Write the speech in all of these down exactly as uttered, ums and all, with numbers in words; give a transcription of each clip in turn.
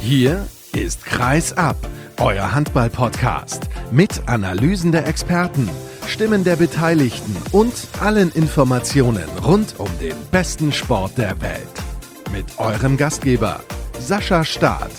Hier ist Kreis ab, euer Handball-Podcast mit Analysen der Experten, Stimmen der Beteiligten und allen Informationen rund um den besten Sport der Welt. Mit eurem Gastgeber Sascha Staat.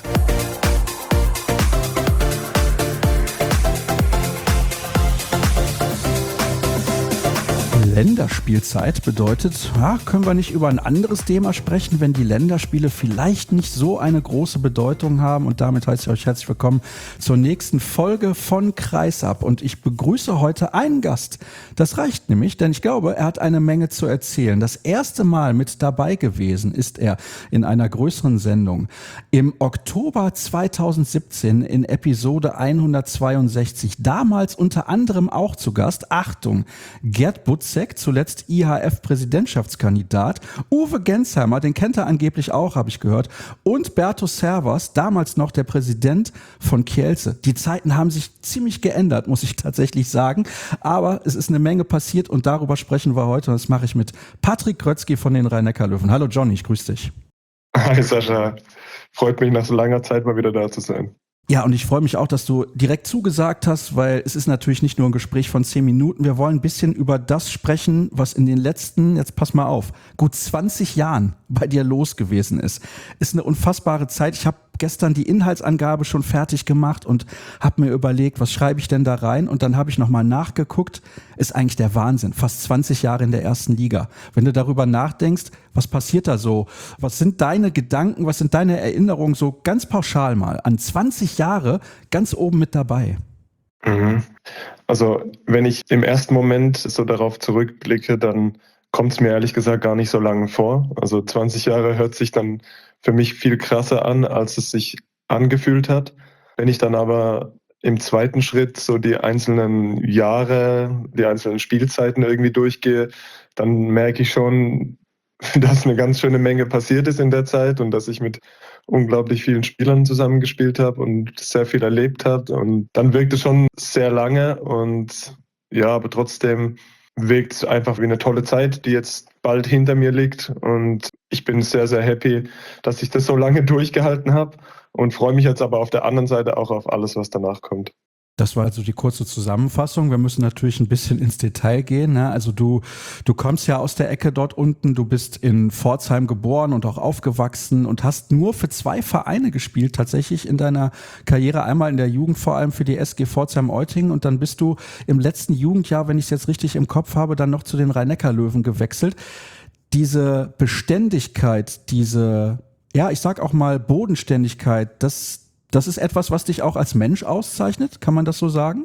Länderspielzeit bedeutet, ja, können wir nicht über ein anderes Thema sprechen, wenn die Länderspiele vielleicht nicht so eine große Bedeutung haben. Und damit heiße ich euch herzlich willkommen zur nächsten Folge von Kreis ab. Und ich begrüße heute einen Gast. Das reicht nämlich, denn ich glaube, er hat eine Menge zu erzählen. Das erste Mal mit dabei gewesen ist er in einer größeren Sendung. Im Oktober zweitausendsiebzehn in Episode hundertzweiundsechzig. Damals unter anderem auch zu Gast, Achtung, Gerd Butzek, zuletzt I H F-Präsidentschaftskandidat, Uwe Gensheimer, den kennt er angeblich auch, habe ich gehört, und Berto Servas, damals noch der Präsident von Kielce. Die Zeiten haben sich ziemlich geändert, muss ich tatsächlich sagen, aber es ist eine Menge passiert und darüber sprechen wir heute und das mache ich mit Patrick Grötzky von den Rhein-Neckar-Löwen. Hallo Johnny, ich grüße dich. Hi Sascha, freut mich nach so langer Zeit mal wieder da zu sein. Ja, und ich freue mich auch, dass du direkt zugesagt hast, weil es ist natürlich nicht nur ein Gespräch von zehn Minuten. Wir wollen ein bisschen über das sprechen, was in den letzten, jetzt pass mal auf, gut zwanzig Jahren bei dir los gewesen ist. Ist eine unfassbare Zeit. Ich habe gestern die Inhaltsangabe schon fertig gemacht und habe mir überlegt, was schreibe ich denn da rein? Und dann habe ich nochmal nachgeguckt. Ist eigentlich der Wahnsinn. Fast zwanzig Jahre in der ersten Liga. Wenn du darüber nachdenkst, was passiert da so? Was sind deine Gedanken, was sind deine Erinnerungen so ganz pauschal mal an zwanzig Jahre ganz oben mit dabei? Mhm. Also wenn ich im ersten Moment so darauf zurückblicke, dann kommt es mir ehrlich gesagt gar nicht so lange vor. Also zwanzig Jahre hört sich dann für mich viel krasser an, als es sich angefühlt hat. Wenn ich dann aber im zweiten Schritt so die einzelnen Jahre, die einzelnen Spielzeiten irgendwie durchgehe, dann merke ich schon, dass eine ganz schöne Menge passiert ist in der Zeit und dass ich mit unglaublich vielen Spielern zusammengespielt habe und sehr viel erlebt habe. Und dann wirkt es schon sehr lange und ja, aber trotzdem wirkt es einfach wie eine tolle Zeit, die jetzt bald hinter mir liegt. Und ich bin sehr, sehr happy, dass ich das so lange durchgehalten habe und freue mich jetzt aber auf der anderen Seite auch auf alles, was danach kommt. Das war also die kurze Zusammenfassung. Wir müssen natürlich ein bisschen ins Detail gehen. Ne? Also du, du kommst ja aus der Ecke dort unten. Du bist in Pforzheim geboren und auch aufgewachsen und hast nur für zwei Vereine gespielt, tatsächlich in deiner Karriere. Einmal in der Jugend vor allem für die S G Pforzheim-Euting und dann bist du im letzten Jugendjahr, wenn ich es jetzt richtig im Kopf habe, dann noch zu den Rhein-Neckar-Löwen gewechselt. Diese Beständigkeit, diese, ja, ich sag auch mal Bodenständigkeit, das Das ist etwas, was dich auch als Mensch auszeichnet? Kann man das so sagen?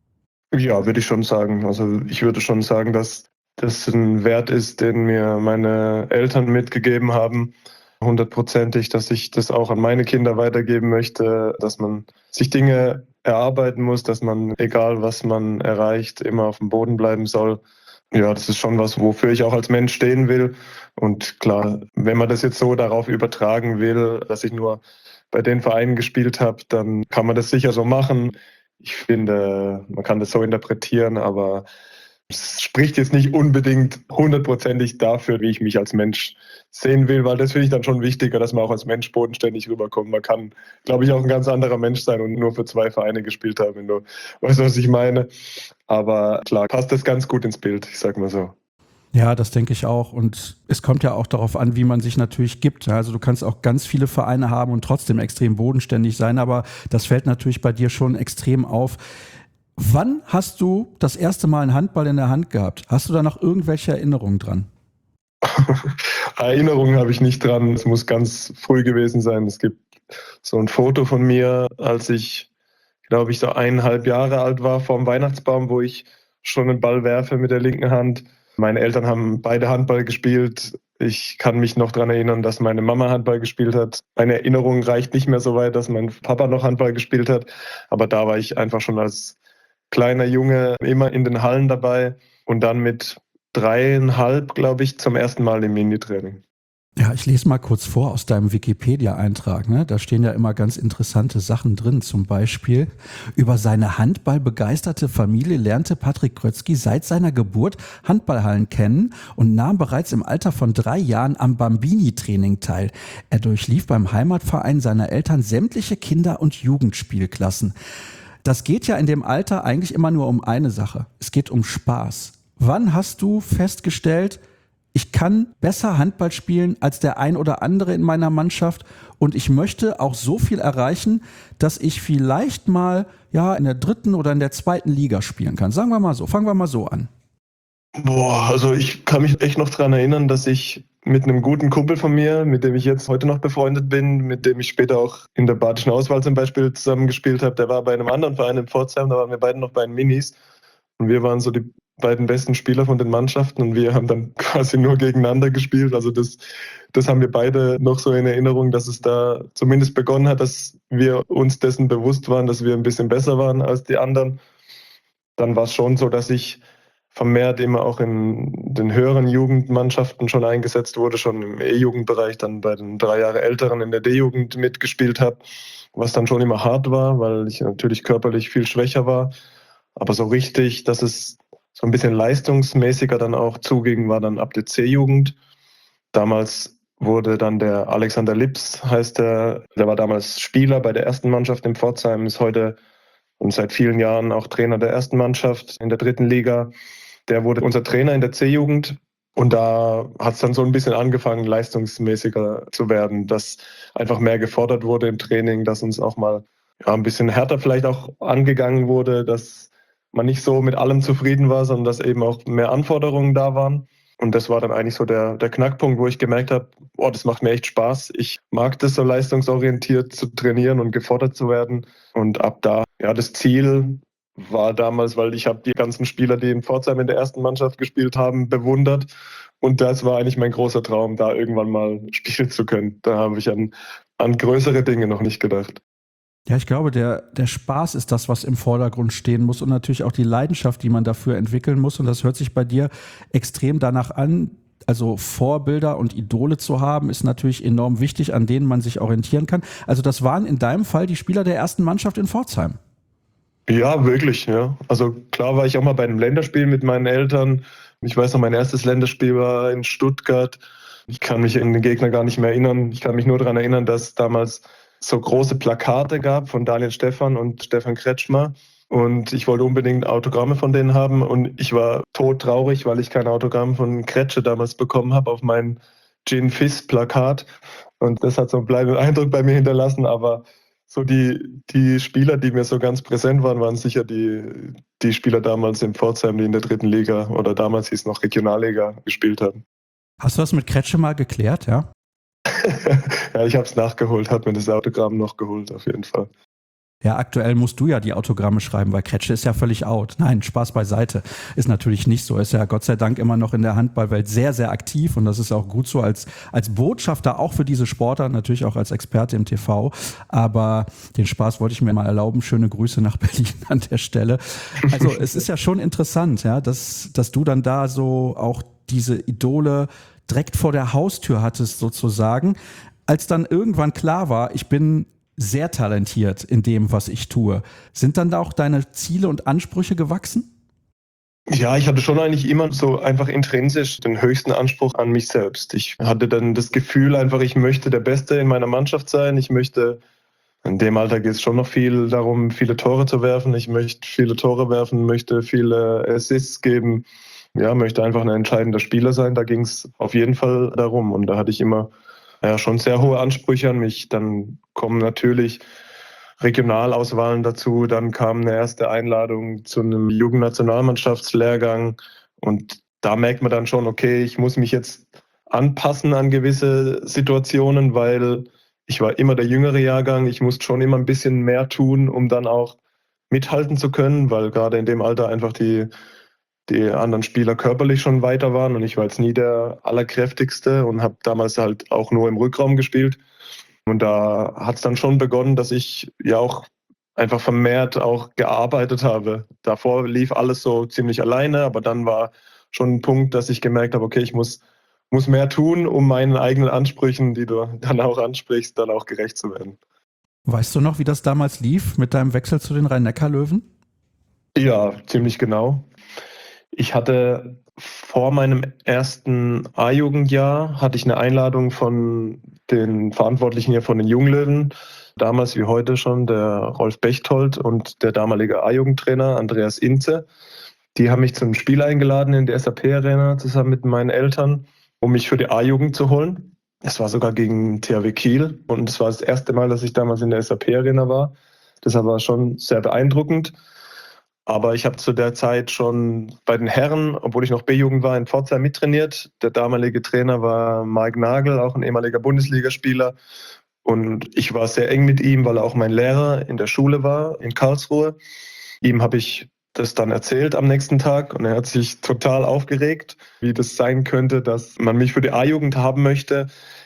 Ja, würde ich schon sagen. Also ich würde schon sagen, dass das ein Wert ist, den mir meine Eltern mitgegeben haben, hundertprozentig, dass ich das auch an meine Kinder weitergeben möchte, dass man sich Dinge erarbeiten muss, dass man, egal was man erreicht, immer auf dem Boden bleiben soll. Ja, das ist schon was, wofür ich auch als Mensch stehen will. Und klar, wenn man das jetzt so darauf übertragen will, dass ich nur bei den Vereinen gespielt habe, dann kann man das sicher so machen. Ich finde, man kann das so interpretieren, aber es spricht jetzt nicht unbedingt hundertprozentig dafür, wie ich mich als Mensch sehen will, weil das finde ich dann schon wichtiger, dass man auch als Mensch bodenständig rüberkommt. Man kann, glaube ich, auch ein ganz anderer Mensch sein und nur für zwei Vereine gespielt haben, wenn du weißt, was ich meine. Aber klar, passt das ganz gut ins Bild, ich sag mal so. Ja, das denke ich auch. Und es kommt ja auch darauf an, wie man sich natürlich gibt. Also du kannst auch ganz viele Vereine haben und trotzdem extrem bodenständig sein, aber das fällt natürlich bei dir schon extrem auf. Wann hast du das erste Mal einen Handball in der Hand gehabt? Hast du da noch irgendwelche Erinnerungen dran? Erinnerungen habe ich nicht dran. Es muss ganz früh gewesen sein. Es gibt so ein Foto von mir, als ich, glaube ich, so eineinhalb Jahre alt war, vorm Weihnachtsbaum, wo ich schon einen Ball werfe mit der linken Hand. Meine Eltern haben beide Handball gespielt. Ich kann mich noch daran erinnern, dass meine Mama Handball gespielt hat. Meine Erinnerung reicht nicht mehr so weit, dass mein Papa noch Handball gespielt hat. Aber da war ich einfach schon als kleiner Junge immer in den Hallen dabei und dann mit dreieinhalb, glaube ich, zum ersten Mal im Minitraining. Ja, ich lese mal kurz vor aus deinem Wikipedia-Eintrag. Ne? Da stehen ja immer ganz interessante Sachen drin. Zum Beispiel: Über seine handballbegeisterte Familie lernte Patrick Grötzky seit seiner Geburt Handballhallen kennen und nahm bereits im Alter von drei Jahren am Bambini-Training teil. Er durchlief beim Heimatverein seiner Eltern sämtliche Kinder- und Jugendspielklassen. Das geht ja in dem Alter eigentlich immer nur um eine Sache. Es geht um Spaß. Wann hast du festgestellt, ich kann besser Handball spielen als der ein oder andere in meiner Mannschaft und ich möchte auch so viel erreichen, dass ich vielleicht mal ja in der dritten oder in der zweiten Liga spielen kann? Sagen wir mal so, fangen wir mal so an. Boah, also ich kann mich echt noch daran erinnern, dass ich mit einem guten Kumpel von mir, mit dem ich jetzt heute noch befreundet bin, mit dem ich später auch in der badischen Auswahl zum Beispiel zusammengespielt habe, der war bei einem anderen Verein in Pforzheim, da waren wir beide noch bei den Minis und wir waren so die beiden besten Spieler von den Mannschaften und wir haben dann quasi nur gegeneinander gespielt. Also das, das haben wir beide noch so in Erinnerung, dass es da zumindest begonnen hat, dass wir uns dessen bewusst waren, dass wir ein bisschen besser waren als die anderen. Dann war es schon so, dass ich vermehrt immer auch in den höheren Jugendmannschaften schon eingesetzt wurde, schon im E-Jugendbereich, dann bei den drei Jahre Älteren in der D-Jugend mitgespielt habe, was dann schon immer hart war, weil ich natürlich körperlich viel schwächer war. Aber so richtig, dass es so ein bisschen leistungsmäßiger dann auch zuging, war dann ab der C-Jugend. Damals wurde dann der Alexander Lips, heißt der, der war damals Spieler bei der ersten Mannschaft in Pforzheim, ist heute und seit vielen Jahren auch Trainer der ersten Mannschaft in der dritten Liga. Der wurde unser Trainer in der C-Jugend und da hat es dann so ein bisschen angefangen, leistungsmäßiger zu werden, dass einfach mehr gefordert wurde im Training, dass uns auch mal ja, ein bisschen härter vielleicht auch angegangen wurde, dass man nicht so mit allem zufrieden war, sondern dass eben auch mehr Anforderungen da waren. Und das war dann eigentlich so der, der Knackpunkt, wo ich gemerkt habe, oh, das macht mir echt Spaß. Ich mag das so leistungsorientiert zu trainieren und gefordert zu werden. Und ab da, ja, das Ziel war damals, weil ich habe die ganzen Spieler, die in Pforzheim in der ersten Mannschaft gespielt haben, bewundert. Und das war eigentlich mein großer Traum, da irgendwann mal spielen zu können. Da habe ich an, an größere Dinge noch nicht gedacht. Ja, ich glaube, der, der Spaß ist das, was im Vordergrund stehen muss und natürlich auch die Leidenschaft, die man dafür entwickeln muss. Und das hört sich bei dir extrem danach an. Also Vorbilder und Idole zu haben, ist natürlich enorm wichtig, an denen man sich orientieren kann. Also das waren in deinem Fall die Spieler der ersten Mannschaft in Pforzheim. Ja, wirklich, ja. Also klar war ich auch mal bei einem Länderspiel mit meinen Eltern. Ich weiß noch, mein erstes Länderspiel war in Stuttgart. Ich kann mich an den Gegner gar nicht mehr erinnern. Ich kann mich nur daran erinnern, dass damals so große Plakate gab von Daniel Stephan und Stefan Kretschmer. Und ich wollte unbedingt Autogramme von denen haben. Und ich war todtraurig, weil ich kein Autogramm von Kretsche damals bekommen habe auf mein Gin Fizz Plakat. Und das hat so einen bleibenden Eindruck bei mir hinterlassen. Aber so die, die Spieler, die mir so ganz präsent waren, waren sicher die, die Spieler damals in Pforzheim, die in der dritten Liga oder damals hieß es noch Regionalliga gespielt haben. Hast du das mit Kretsche mal geklärt, ja? Ja, ich habe es nachgeholt, habe mir das Autogramm noch geholt, auf jeden Fall. Ja, aktuell musst du ja die Autogramme schreiben, weil Kretsche ist ja völlig out. Nein, Spaß beiseite. Ist natürlich nicht so. Ist ja Gott sei Dank immer noch in der Handballwelt sehr, sehr aktiv und das ist auch gut so als, als Botschafter auch für diese Sportler, natürlich auch als Experte im T V. Aber den Spaß wollte ich mir mal erlauben. Schöne Grüße nach Berlin an der Stelle. Also es ist ja schon interessant, ja, dass, dass du dann da so auch diese Idole direkt vor der Haustür hattest sozusagen. Als dann irgendwann klar war, ich bin sehr talentiert in dem, was ich tue. Sind dann da auch deine Ziele und Ansprüche gewachsen? Ja, ich hatte schon eigentlich immer so einfach intrinsisch den höchsten Anspruch an mich selbst. Ich hatte dann das Gefühl einfach, ich möchte der Beste in meiner Mannschaft sein. Ich möchte, in dem Alter geht es schon noch viel darum, viele Tore zu werfen. Ich möchte viele Tore werfen, möchte viele Assists geben. Ja, möchte einfach ein entscheidender Spieler sein. Da ging es auf jeden Fall darum. Und da hatte ich immer ja, schon sehr hohe Ansprüche an mich. Dann kommen natürlich Regionalauswahlen dazu. Dann kam eine erste Einladung zu einem Jugendnationalmannschaftslehrgang. Und da merkt man dann schon, okay, ich muss mich jetzt anpassen an gewisse Situationen, weil ich war immer der jüngere Jahrgang. Ich musste schon immer ein bisschen mehr tun, um dann auch mithalten zu können, weil gerade in dem Alter einfach die die anderen Spieler körperlich schon weiter waren und ich war jetzt nie der Allerkräftigste und habe damals halt auch nur im Rückraum gespielt. Und da hat es dann schon begonnen, dass ich ja auch einfach vermehrt auch gearbeitet habe. Davor lief alles so ziemlich alleine, aber dann war schon ein Punkt, dass ich gemerkt habe, okay, ich muss muss mehr tun, um meinen eigenen Ansprüchen, die du dann auch ansprichst, dann auch gerecht zu werden. Weißt du noch, wie das damals lief mit deinem Wechsel zu den Rhein-Neckar-Löwen? Ja, ziemlich genau. Ich hatte vor meinem ersten A-Jugendjahr hatte ich eine Einladung von den Verantwortlichen hier von den Junglöwen, damals wie heute schon der Rolf Bechtold und der damalige A-Jugendtrainer Andreas Inze. Die haben mich zum Spiel eingeladen in die S A P-Arena zusammen mit meinen Eltern, um mich für die A-Jugend zu holen. Es war sogar gegen T H W Kiel und es war das erste Mal, dass ich damals in der S A P-Arena war. Das war schon sehr beeindruckend. Aber ich habe zu der Zeit schon bei den Herren, obwohl ich noch B-Jugend war, in Pforzheim mittrainiert. Der damalige Trainer war Mike Nagel, auch ein ehemaliger Bundesligaspieler. Und ich war sehr eng mit ihm, weil er auch mein Lehrer in der Schule war, in Karlsruhe. Ihm habe ich das dann erzählt am nächsten Tag und er hat sich total aufgeregt, wie das sein könnte, dass man mich für die A-Jugend haben möchte.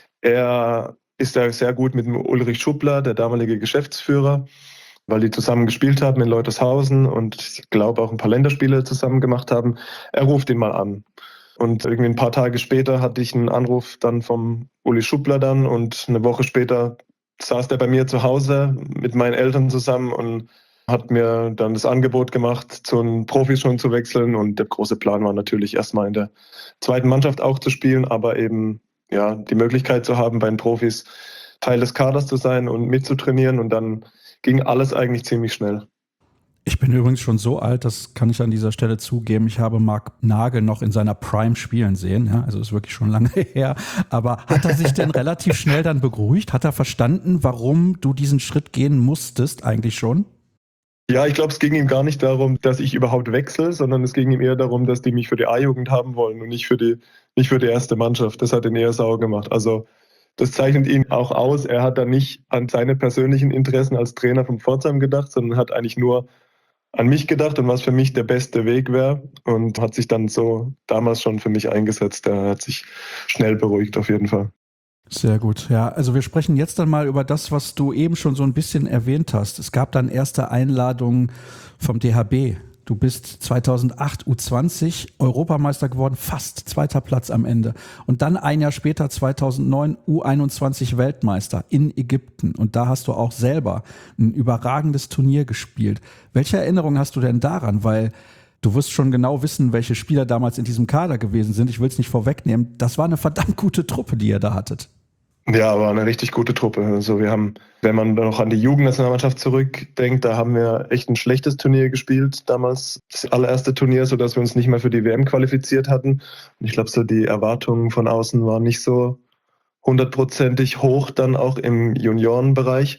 Er ist ja sehr gut mit dem Ulrich Schuppler, der damalige Geschäftsführer, weil die zusammen gespielt haben in Leutershausen und ich glaube auch ein paar Länderspiele zusammen gemacht haben. Er ruft ihn mal an. Und irgendwie ein paar Tage später hatte ich einen Anruf dann vom Uli Schuppler dann und eine Woche später saß der bei mir zu Hause mit meinen Eltern zusammen und hat mir dann das Angebot gemacht, zu den Profis schon zu wechseln. Und der große Plan war natürlich erstmal in der zweiten Mannschaft auch zu spielen, aber eben ja die Möglichkeit zu haben, bei den Profis Teil des Kaders zu sein und mitzutrainieren. Und dann ging alles eigentlich ziemlich schnell. Ich bin übrigens schon so alt, das kann ich an dieser Stelle zugeben. Ich habe Marc Nagel noch in seiner Prime spielen sehen. Ja, also ist wirklich schon lange her. Aber hat er sich denn relativ schnell dann beruhigt? Hat er verstanden, warum du diesen Schritt gehen musstest eigentlich schon? Ja, ich glaube, es ging ihm gar nicht darum, dass ich überhaupt wechsle, sondern es ging ihm eher darum, dass die mich für die A-Jugend haben wollen und nicht für die, nicht für die erste Mannschaft. Das hat ihn eher sauer gemacht. Also das zeichnet ihn auch aus. Er hat da nicht an seine persönlichen Interessen als Trainer von Pforzheim gedacht, sondern hat eigentlich nur an mich gedacht und was für mich der beste Weg wäre und hat sich dann so damals schon für mich eingesetzt. Er hat sich schnell beruhigt auf jeden Fall. Sehr gut, ja. Also wir sprechen jetzt dann mal über das, was du eben schon so ein bisschen erwähnt hast. Es gab dann erste Einladungen vom D H B. Du bist zweitausendacht U zwanzig Europameister geworden, fast zweiter Platz am Ende. Und dann ein Jahr später, zweitausendneun, U einundzwanzig Weltmeister in Ägypten. Und da hast du auch selber ein überragendes Turnier gespielt. Welche Erinnerungen hast du denn daran? Weil du wirst schon genau wissen, welche Spieler damals in diesem Kader gewesen sind. Ich will es nicht vorwegnehmen. Das war eine verdammt gute Truppe, die ihr da hattet. Ja, war eine richtig gute Truppe. Also wir haben, wenn man noch an die Jugendnationalmannschaft zurückdenkt, da haben wir echt ein schlechtes Turnier gespielt damals. Das allererste Turnier, sodass wir uns nicht mehr für die W M qualifiziert hatten. Und ich glaube, so die Erwartungen von außen waren nicht so hundertprozentig hoch, dann auch im Juniorenbereich.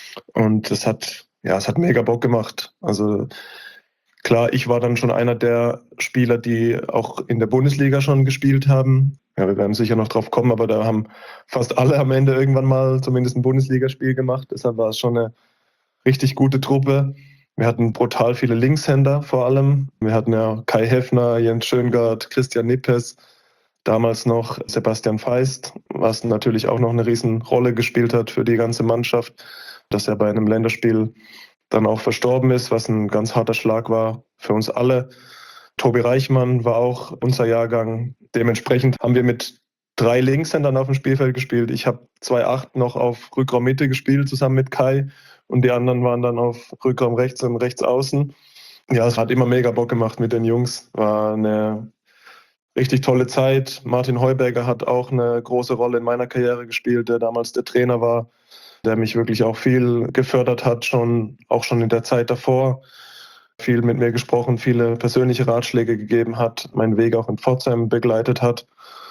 Und das hat, ja, es hat mega Bock gemacht. Also klar, ich war dann schon einer der Spieler, die auch in der Bundesliga schon gespielt haben. Ja, wir werden sicher noch drauf kommen, aber da haben fast alle am Ende irgendwann mal zumindest ein Bundesligaspiel gemacht. Deshalb war es schon eine richtig gute Truppe. Wir hatten brutal viele Linkshänder vor allem. Wir hatten ja Kai Heffner, Jens Schöngard, Christian Nippes, damals noch Sebastian Feist, was natürlich auch noch eine Riesenrolle gespielt hat für die ganze Mannschaft, dass er bei einem Länderspiel dann auch verstorben ist, was ein ganz harter Schlag war für uns alle. Tobi Reichmann war auch unser Jahrgang. Dementsprechend haben wir mit drei Linkshändern auf dem Spielfeld gespielt. Ich habe zwei acht noch auf Rückraummitte gespielt, zusammen mit Kai. Und die anderen waren dann auf Rückraum rechts und rechts außen. Ja, es hat immer mega Bock gemacht mit den Jungs. War eine richtig tolle Zeit. Martin Heuberger hat auch eine große Rolle in meiner Karriere gespielt, der damals der Trainer war, der mich wirklich auch viel gefördert hat, schon auch schon in der Zeit davor. Viel mit mir gesprochen, viele persönliche Ratschläge gegeben hat, meinen Weg auch in Pforzheim begleitet hat.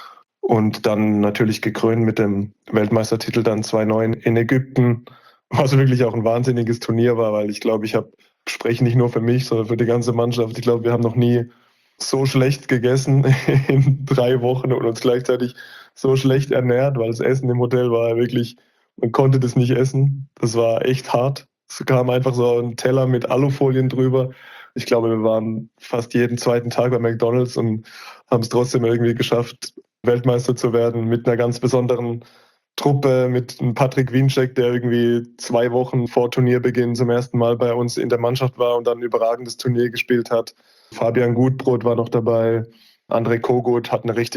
Und dann natürlich gekrönt mit dem Weltmeistertitel dann zweitausendneun in Ägypten, was wirklich auch ein wahnsinniges Turnier war, weil ich glaube, ich habe, spreche nicht nur für mich, sondern für die ganze Mannschaft. Ich glaube, wir haben noch nie so schlecht gegessen in drei Wochen und uns gleichzeitig so schlecht ernährt, weil das Essen im Hotel war wirklich, man konnte das nicht essen. Das war echt hart. Es kam einfach so ein Teller mit Alufolien drüber. Ich glaube, wir waren fast jeden zweiten Tag bei McDonald's und haben es trotzdem irgendwie geschafft, Weltmeister zu werden mit einer ganz besonderen Truppe, mit einem Patrick Winczek, der irgendwie zwei Wochen vor Turnierbeginn zum ersten Mal bei uns in der Mannschaft war und dann ein überragendes Turnier gespielt hat. Fabian Gutbrot war noch dabei. André Kogut hat eine richtig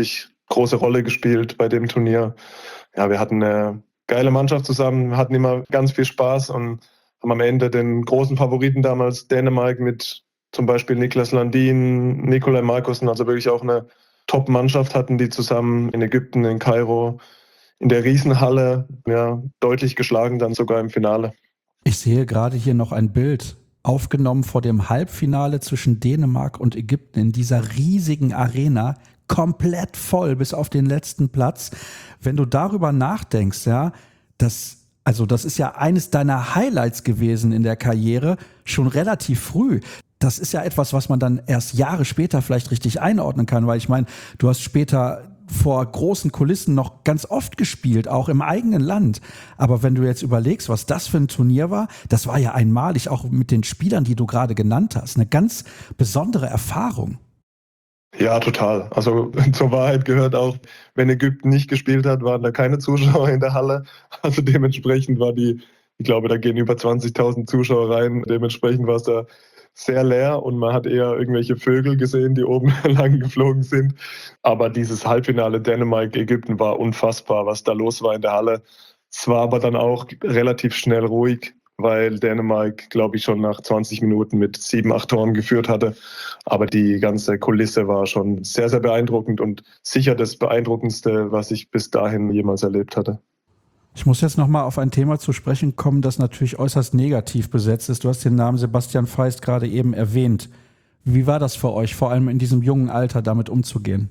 große Rolle gespielt bei dem Turnier. Ja, wir hatten eine geile Mannschaft zusammen, hatten immer ganz viel Spaß und haben am Ende den großen Favoriten damals Dänemark mit zum Beispiel Niklas Landin, Nikolai Markussen, also wirklich auch eine Top-Mannschaft hatten, die zusammen in Ägypten, in Kairo, in der Riesenhalle, ja, deutlich geschlagen, dann sogar im Finale. Ich sehe gerade hier noch ein Bild, aufgenommen vor dem Halbfinale zwischen Dänemark und Ägypten in dieser riesigen Arena, komplett voll bis auf den letzten Platz. Wenn du darüber nachdenkst, ja, das, also das ist ja eines deiner Highlights gewesen in der Karriere, schon relativ früh. Das ist ja etwas, was man dann erst Jahre später vielleicht richtig einordnen kann, weil ich meine, du hast später vor großen Kulissen noch ganz oft gespielt, auch im eigenen Land. Aber wenn du jetzt überlegst, was das für ein Turnier war, das war ja einmalig, auch mit den Spielern, die du gerade genannt hast. Eine ganz besondere Erfahrung. Ja, total. Also zur Wahrheit gehört auch, wenn Ägypten nicht gespielt hat, waren da keine Zuschauer in der Halle. Also dementsprechend war die, ich glaube, da gehen über zwanzigtausend Zuschauer rein. Dementsprechend war es da sehr leer und man hat eher irgendwelche Vögel gesehen, die oben lang geflogen sind. Aber dieses Halbfinale Dänemark-Ägypten war unfassbar, was da los war in der Halle. Es war aber dann auch relativ schnell ruhig, weil Dänemark, glaube ich, schon nach zwanzig Minuten mit sieben, acht Toren geführt hatte. Aber die ganze Kulisse war schon sehr, sehr beeindruckend und sicher das Beeindruckendste, was ich bis dahin jemals erlebt hatte. Ich muss jetzt nochmal auf ein Thema zu sprechen kommen, das natürlich äußerst negativ besetzt ist. Du hast den Namen Sebastian Feist gerade eben erwähnt. Wie war das für euch, vor allem in diesem jungen Alter, damit umzugehen?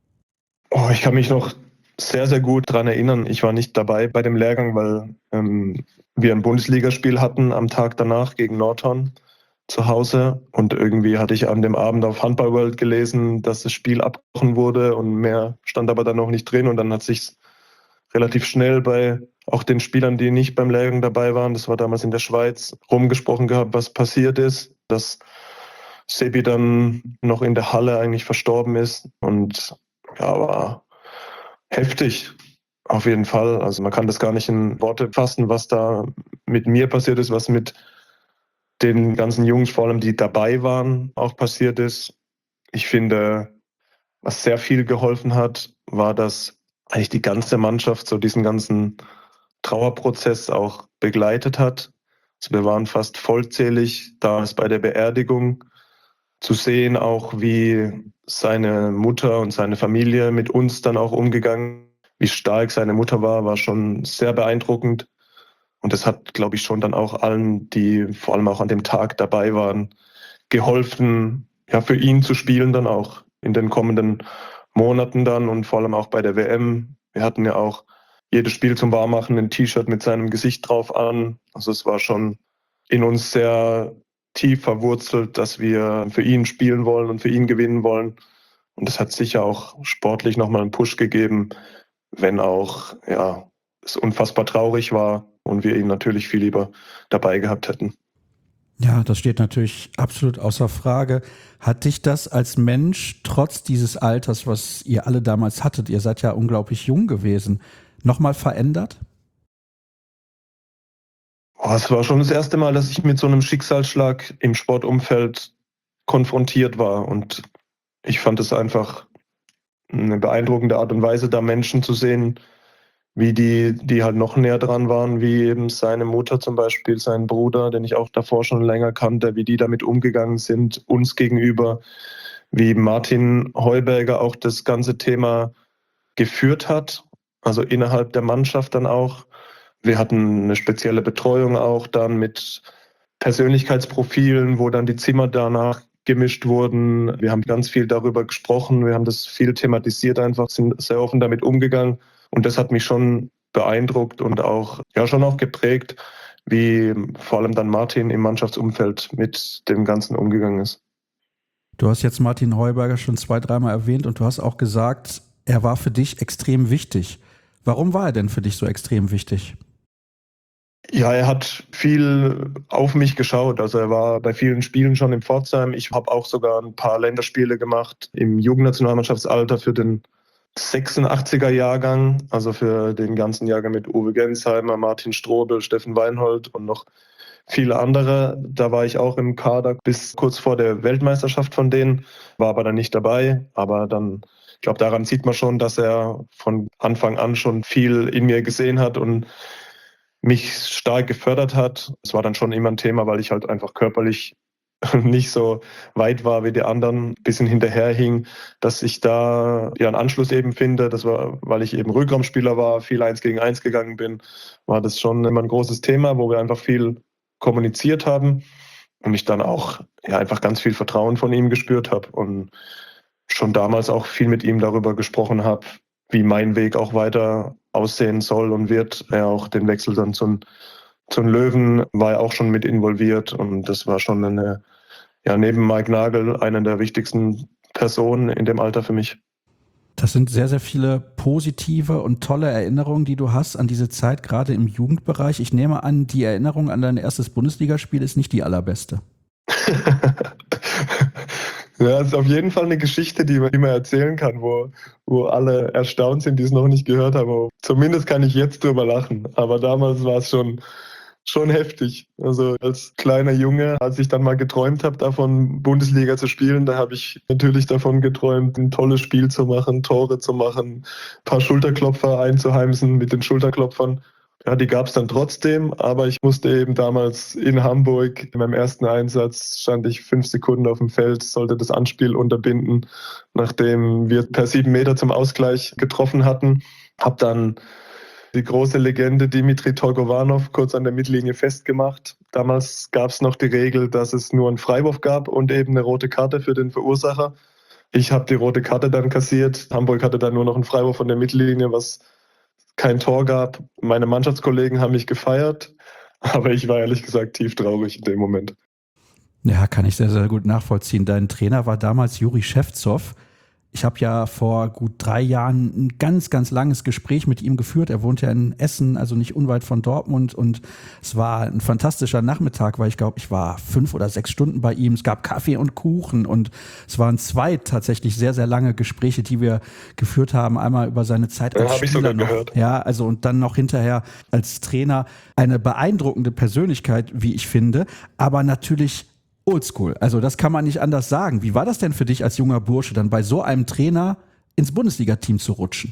Oh, ich kann mich noch sehr, sehr gut daran erinnern. Ich war nicht dabei bei dem Lehrgang, weil ähm, wir ein Bundesligaspiel hatten am Tag danach gegen Nordhorn zu Hause. Und irgendwie hatte ich an dem Abend auf Handball World gelesen, dass das Spiel abgebrochen wurde und mehr stand aber dann noch nicht drin. Und dann hat sich's relativ schnell bei auch den Spielern, die nicht beim Lehrgang dabei waren, das war damals in der Schweiz, rumgesprochen gehabt, was passiert ist, dass Sebi dann noch in der Halle eigentlich verstorben ist und ja, war heftig auf jeden Fall. Also man kann das gar nicht in Worte fassen, was da mit mir passiert ist, was mit den ganzen Jungs, vor allem die dabei waren, auch passiert ist. Ich finde, was sehr viel geholfen hat, war, dass eigentlich die ganze Mannschaft so diesen ganzen Trauerprozess auch begleitet hat. Also wir waren fast vollzählig da ist bei der Beerdigung zu sehen, auch wie seine Mutter und seine Familie mit uns dann auch umgegangen, wie stark seine Mutter war, war schon sehr beeindruckend. Und das hat, glaube ich, schon dann auch allen, die vor allem auch an dem Tag dabei waren, geholfen, ja, für ihn zu spielen dann auch in den kommenden Monaten dann und vor allem auch bei der W M. Wir hatten ja auch jedes Spiel zum Warmmachen ein T-Shirt mit seinem Gesicht drauf an. Also es war schon in uns sehr tief verwurzelt, dass wir für ihn spielen wollen und für ihn gewinnen wollen. Und das hat sicher auch sportlich nochmal einen Push gegeben, wenn auch ja es unfassbar traurig war und wir ihn natürlich viel lieber dabei gehabt hätten. Ja, das steht natürlich absolut außer Frage. Hat dich das als Mensch, trotz dieses Alters, was ihr alle damals hattet, ihr seid ja unglaublich jung gewesen, nochmal verändert? Oh, es war schon das erste Mal, dass ich mit so einem Schicksalsschlag im Sportumfeld konfrontiert war. Und ich fand es einfach eine beeindruckende Art und Weise, da Menschen zu sehen, wie die, die halt noch näher dran waren, wie eben seine Mutter zum Beispiel, sein Bruder, den ich auch davor schon länger kannte, wie die damit umgegangen sind, uns gegenüber, wie Martin Heuberger auch das ganze Thema geführt hat, also innerhalb der Mannschaft dann auch. Wir hatten eine spezielle Betreuung auch dann mit Persönlichkeitsprofilen, wo dann die Zimmer danach gemischt wurden. Wir haben ganz viel darüber gesprochen, wir haben das viel thematisiert einfach, sind sehr offen damit umgegangen. Und das hat mich schon beeindruckt und auch, ja, schon auch geprägt, wie vor allem dann Martin im Mannschaftsumfeld mit dem Ganzen umgegangen ist. Du hast jetzt Martin Heuberger schon zwei, dreimal erwähnt und du hast auch gesagt, er war für dich extrem wichtig. Warum war er denn für dich so extrem wichtig? Ja, er hat viel auf mich geschaut. Also er war bei vielen Spielen schon in Pforzheim. Ich habe auch sogar ein paar Länderspiele gemacht im Jugendnationalmannschaftsalter für den sechsundachtziger Jahrgang, also für den ganzen Jahrgang mit Uwe Gensheimer, Martin Strobel, Steffen Weinhold und noch viele andere. Da war ich auch im Kader bis kurz vor der Weltmeisterschaft von denen, war aber dann nicht dabei. Aber dann glaube, daran sieht man schon, dass er von Anfang an schon viel in mir gesehen hat und mich stark gefördert hat. Es war dann schon immer ein Thema, weil ich halt einfach körperlich nicht so weit war wie die anderen, ein bisschen hinterherhing, dass ich da ja einen Anschluss eben finde. Das war, weil ich eben Rückraumspieler war, viel eins gegen eins gegangen bin, war das schon immer ein großes Thema, wo wir einfach viel kommuniziert haben und ich dann auch ja einfach ganz viel Vertrauen von ihm gespürt habe und schon damals auch viel mit ihm darüber gesprochen habe, wie mein Weg auch weiter aussehen soll und wird. Er auch den Wechsel dann zum, zum Löwen war er auch schon mit involviert und das war schon eine, ja, neben Mike Nagel eine der wichtigsten Personen in dem Alter für mich. Das sind sehr, sehr viele positive und tolle Erinnerungen, die du hast an diese Zeit, gerade im Jugendbereich. Ich nehme an, die Erinnerung an dein erstes Bundesligaspiel ist nicht die allerbeste. Ja, es ist auf jeden Fall eine Geschichte, die man immer erzählen kann, wo, wo alle erstaunt sind, die es noch nicht gehört haben. Zumindest kann ich jetzt drüber lachen. Aber damals war es schon, schon heftig. Also als kleiner Junge, als ich dann mal geträumt habe, davon Bundesliga zu spielen, da habe ich natürlich davon geträumt, ein tolles Spiel zu machen, Tore zu machen, ein paar Schulterklopfer einzuheimsen mit den Schulterklopfern. Ja, die gab es dann trotzdem, aber ich musste eben damals in Hamburg, in meinem ersten Einsatz stand ich fünf Sekunden auf dem Feld, sollte das Anspiel unterbinden, nachdem wir per sieben Meter zum Ausgleich getroffen hatten. Hab dann die große Legende Dimitri Tolgovanov kurz an der Mittellinie festgemacht. Damals gab es noch die Regel, dass es nur einen Freiwurf gab und eben eine rote Karte für den Verursacher. Ich habe die rote Karte dann kassiert. Hamburg hatte dann nur noch einen Freiwurf von der Mittellinie, was kein Tor gab. Meine Mannschaftskollegen haben mich gefeiert, aber ich war ehrlich gesagt tief traurig in dem Moment. Ja, kann ich sehr, sehr gut nachvollziehen. Dein Trainer war damals Juri Schewtsov. Ich habe ja vor gut drei Jahren ein ganz, ganz langes Gespräch mit ihm geführt. Er wohnt ja in Essen, also nicht unweit von Dortmund. Und es war ein fantastischer Nachmittag, weil ich glaube, ich war fünf oder sechs Stunden bei ihm. Es gab Kaffee und Kuchen und es waren zwei tatsächlich sehr, sehr lange Gespräche, die wir geführt haben. Einmal über seine Zeit als ja, Spieler ich sogar noch. Gehört. Ja, also und dann noch hinterher als Trainer. Eine beeindruckende Persönlichkeit, wie ich finde, aber natürlich oldschool, also das kann man nicht anders sagen. Wie war das denn für dich als junger Bursche, dann bei so einem Trainer ins Bundesliga-Team zu rutschen?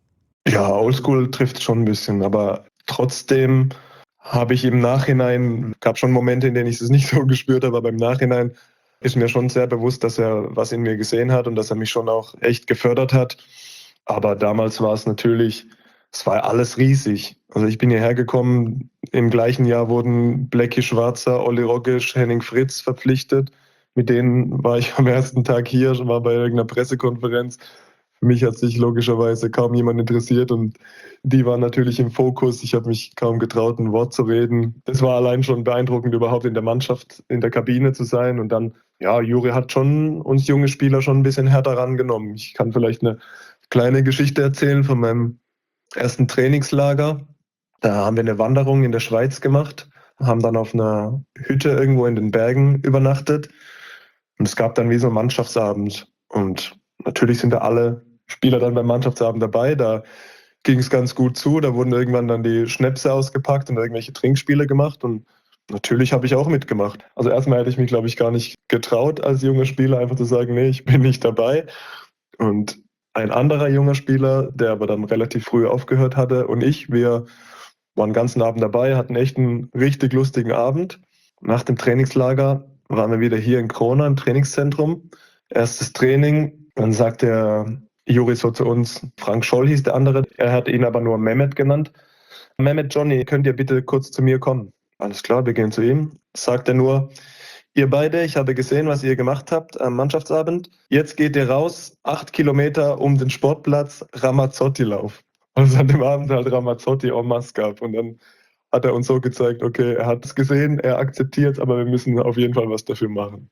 Ja, oldschool trifft schon ein bisschen, aber trotzdem habe ich im Nachhinein, gab schon Momente, in denen ich es nicht so gespürt habe, aber im Nachhinein ist mir schon sehr bewusst, dass er was in mir gesehen hat und dass er mich schon auch echt gefördert hat. Aber damals war es natürlich, es war alles riesig. Also ich bin hierher gekommen, im gleichen Jahr wurden Blackie Schwarzer, Olli Roggisch, Henning Fritz verpflichtet. Mit denen war ich am ersten Tag hier, war bei irgendeiner Pressekonferenz. Für mich hat sich logischerweise kaum jemand interessiert und die waren natürlich im Fokus. Ich habe mich kaum getraut, ein Wort zu reden. Es war allein schon beeindruckend, überhaupt in der Mannschaft, in der Kabine zu sein. Und dann, ja, Juri hat schon uns junge Spieler schon ein bisschen härter rangenommen. Ich kann vielleicht eine kleine Geschichte erzählen von meinem ersten Trainingslager. Da haben wir eine Wanderung in der Schweiz gemacht, haben dann auf einer Hütte irgendwo in den Bergen übernachtet. Und es gab dann wie so einen Mannschaftsabend. Und natürlich sind da alle Spieler dann beim Mannschaftsabend dabei. Da ging es ganz gut zu. Da wurden irgendwann dann die Schnäpse ausgepackt und irgendwelche Trinkspiele gemacht. Und natürlich habe ich auch mitgemacht. Also erstmal hätte ich mich, glaube ich, gar nicht getraut, als junger Spieler einfach zu sagen, nee, ich bin nicht dabei. Und ein anderer junger Spieler, der aber dann relativ früh aufgehört hatte, und ich, wir waren den ganzen Abend dabei, hatten echt einen richtig lustigen Abend. Nach dem Trainingslager waren wir wieder hier in Krona im Trainingszentrum. Erstes Training, dann sagt der Juri so zu uns, Frank Scholl hieß der andere, er hat ihn aber nur Mehmet genannt. Mehmet, Johnny, könnt ihr bitte kurz zu mir kommen? Alles klar, wir gehen zu ihm. Sagt er nur, ihr beide, ich habe gesehen, was ihr gemacht habt am Mannschaftsabend. Jetzt geht ihr raus, acht Kilometer um den Sportplatz, Ramazzotti-Lauf. Und es an dem Abend halt Ramazzotti en masse gab. Und dann hat er uns so gezeigt, okay, er hat es gesehen, er akzeptiert es, aber wir müssen auf jeden Fall was dafür machen.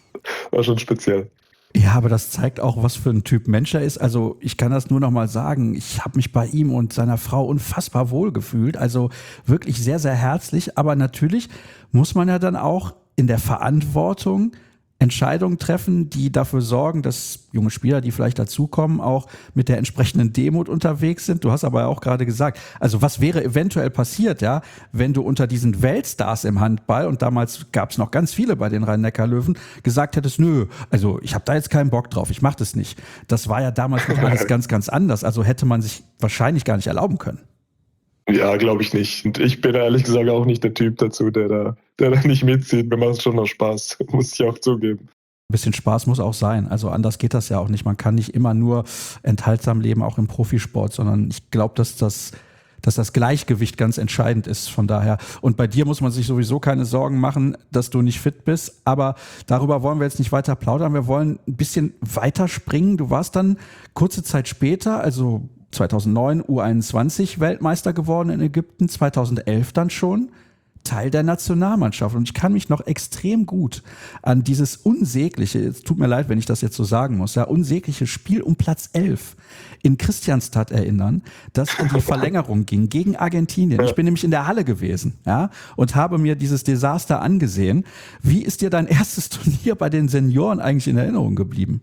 War schon speziell. Ja, aber das zeigt auch, was für ein Typ Mensch er ist. Also ich kann das nur noch mal sagen, ich habe mich bei ihm und seiner Frau unfassbar wohl gefühlt. Also wirklich sehr, sehr herzlich. Aber natürlich muss man ja dann auch in der Verantwortung Entscheidungen treffen, die dafür sorgen, dass junge Spieler, die vielleicht dazukommen, auch mit der entsprechenden Demut unterwegs sind. Du hast aber auch gerade gesagt, also was wäre eventuell passiert, ja, wenn du unter diesen Weltstars im Handball, und damals gab es noch ganz viele bei den Rhein-Neckar-Löwen, gesagt hättest, nö, also ich habe da jetzt keinen Bock drauf, ich mache das nicht. Das war ja damals noch alles ganz, ganz anders. Also hätte man sich wahrscheinlich gar nicht erlauben können. Ja, glaube ich nicht. Und ich bin ehrlich gesagt auch nicht der Typ dazu, der da, der da nicht mitzieht. Mir macht es schon noch Spaß, muss ich auch zugeben. Ein bisschen Spaß muss auch sein. Also anders geht das ja auch nicht. Man kann nicht immer nur enthaltsam leben, auch im Profisport, sondern ich glaube, dass das, dass das Gleichgewicht ganz entscheidend ist. Von daher. Und bei dir muss man sich sowieso keine Sorgen machen, dass du nicht fit bist. Aber darüber wollen wir jetzt nicht weiter plaudern. Wir wollen ein bisschen weiter springen. Du warst dann kurze Zeit später, also zweitausendneun U einundzwanzig Weltmeister geworden in Ägypten, zweitausendelf dann schon Teil der Nationalmannschaft. Und ich kann mich noch extrem gut an dieses unsägliche, es tut mir leid, wenn ich das jetzt so sagen muss, ja, unsägliche Spiel um Platz elf in Christianstadt erinnern, das in die Verlängerung ging gegen Argentinien. Ich bin nämlich in der Halle gewesen, ja, und habe mir dieses Desaster angesehen. Wie ist dir dein erstes Turnier bei den Senioren eigentlich in Erinnerung geblieben?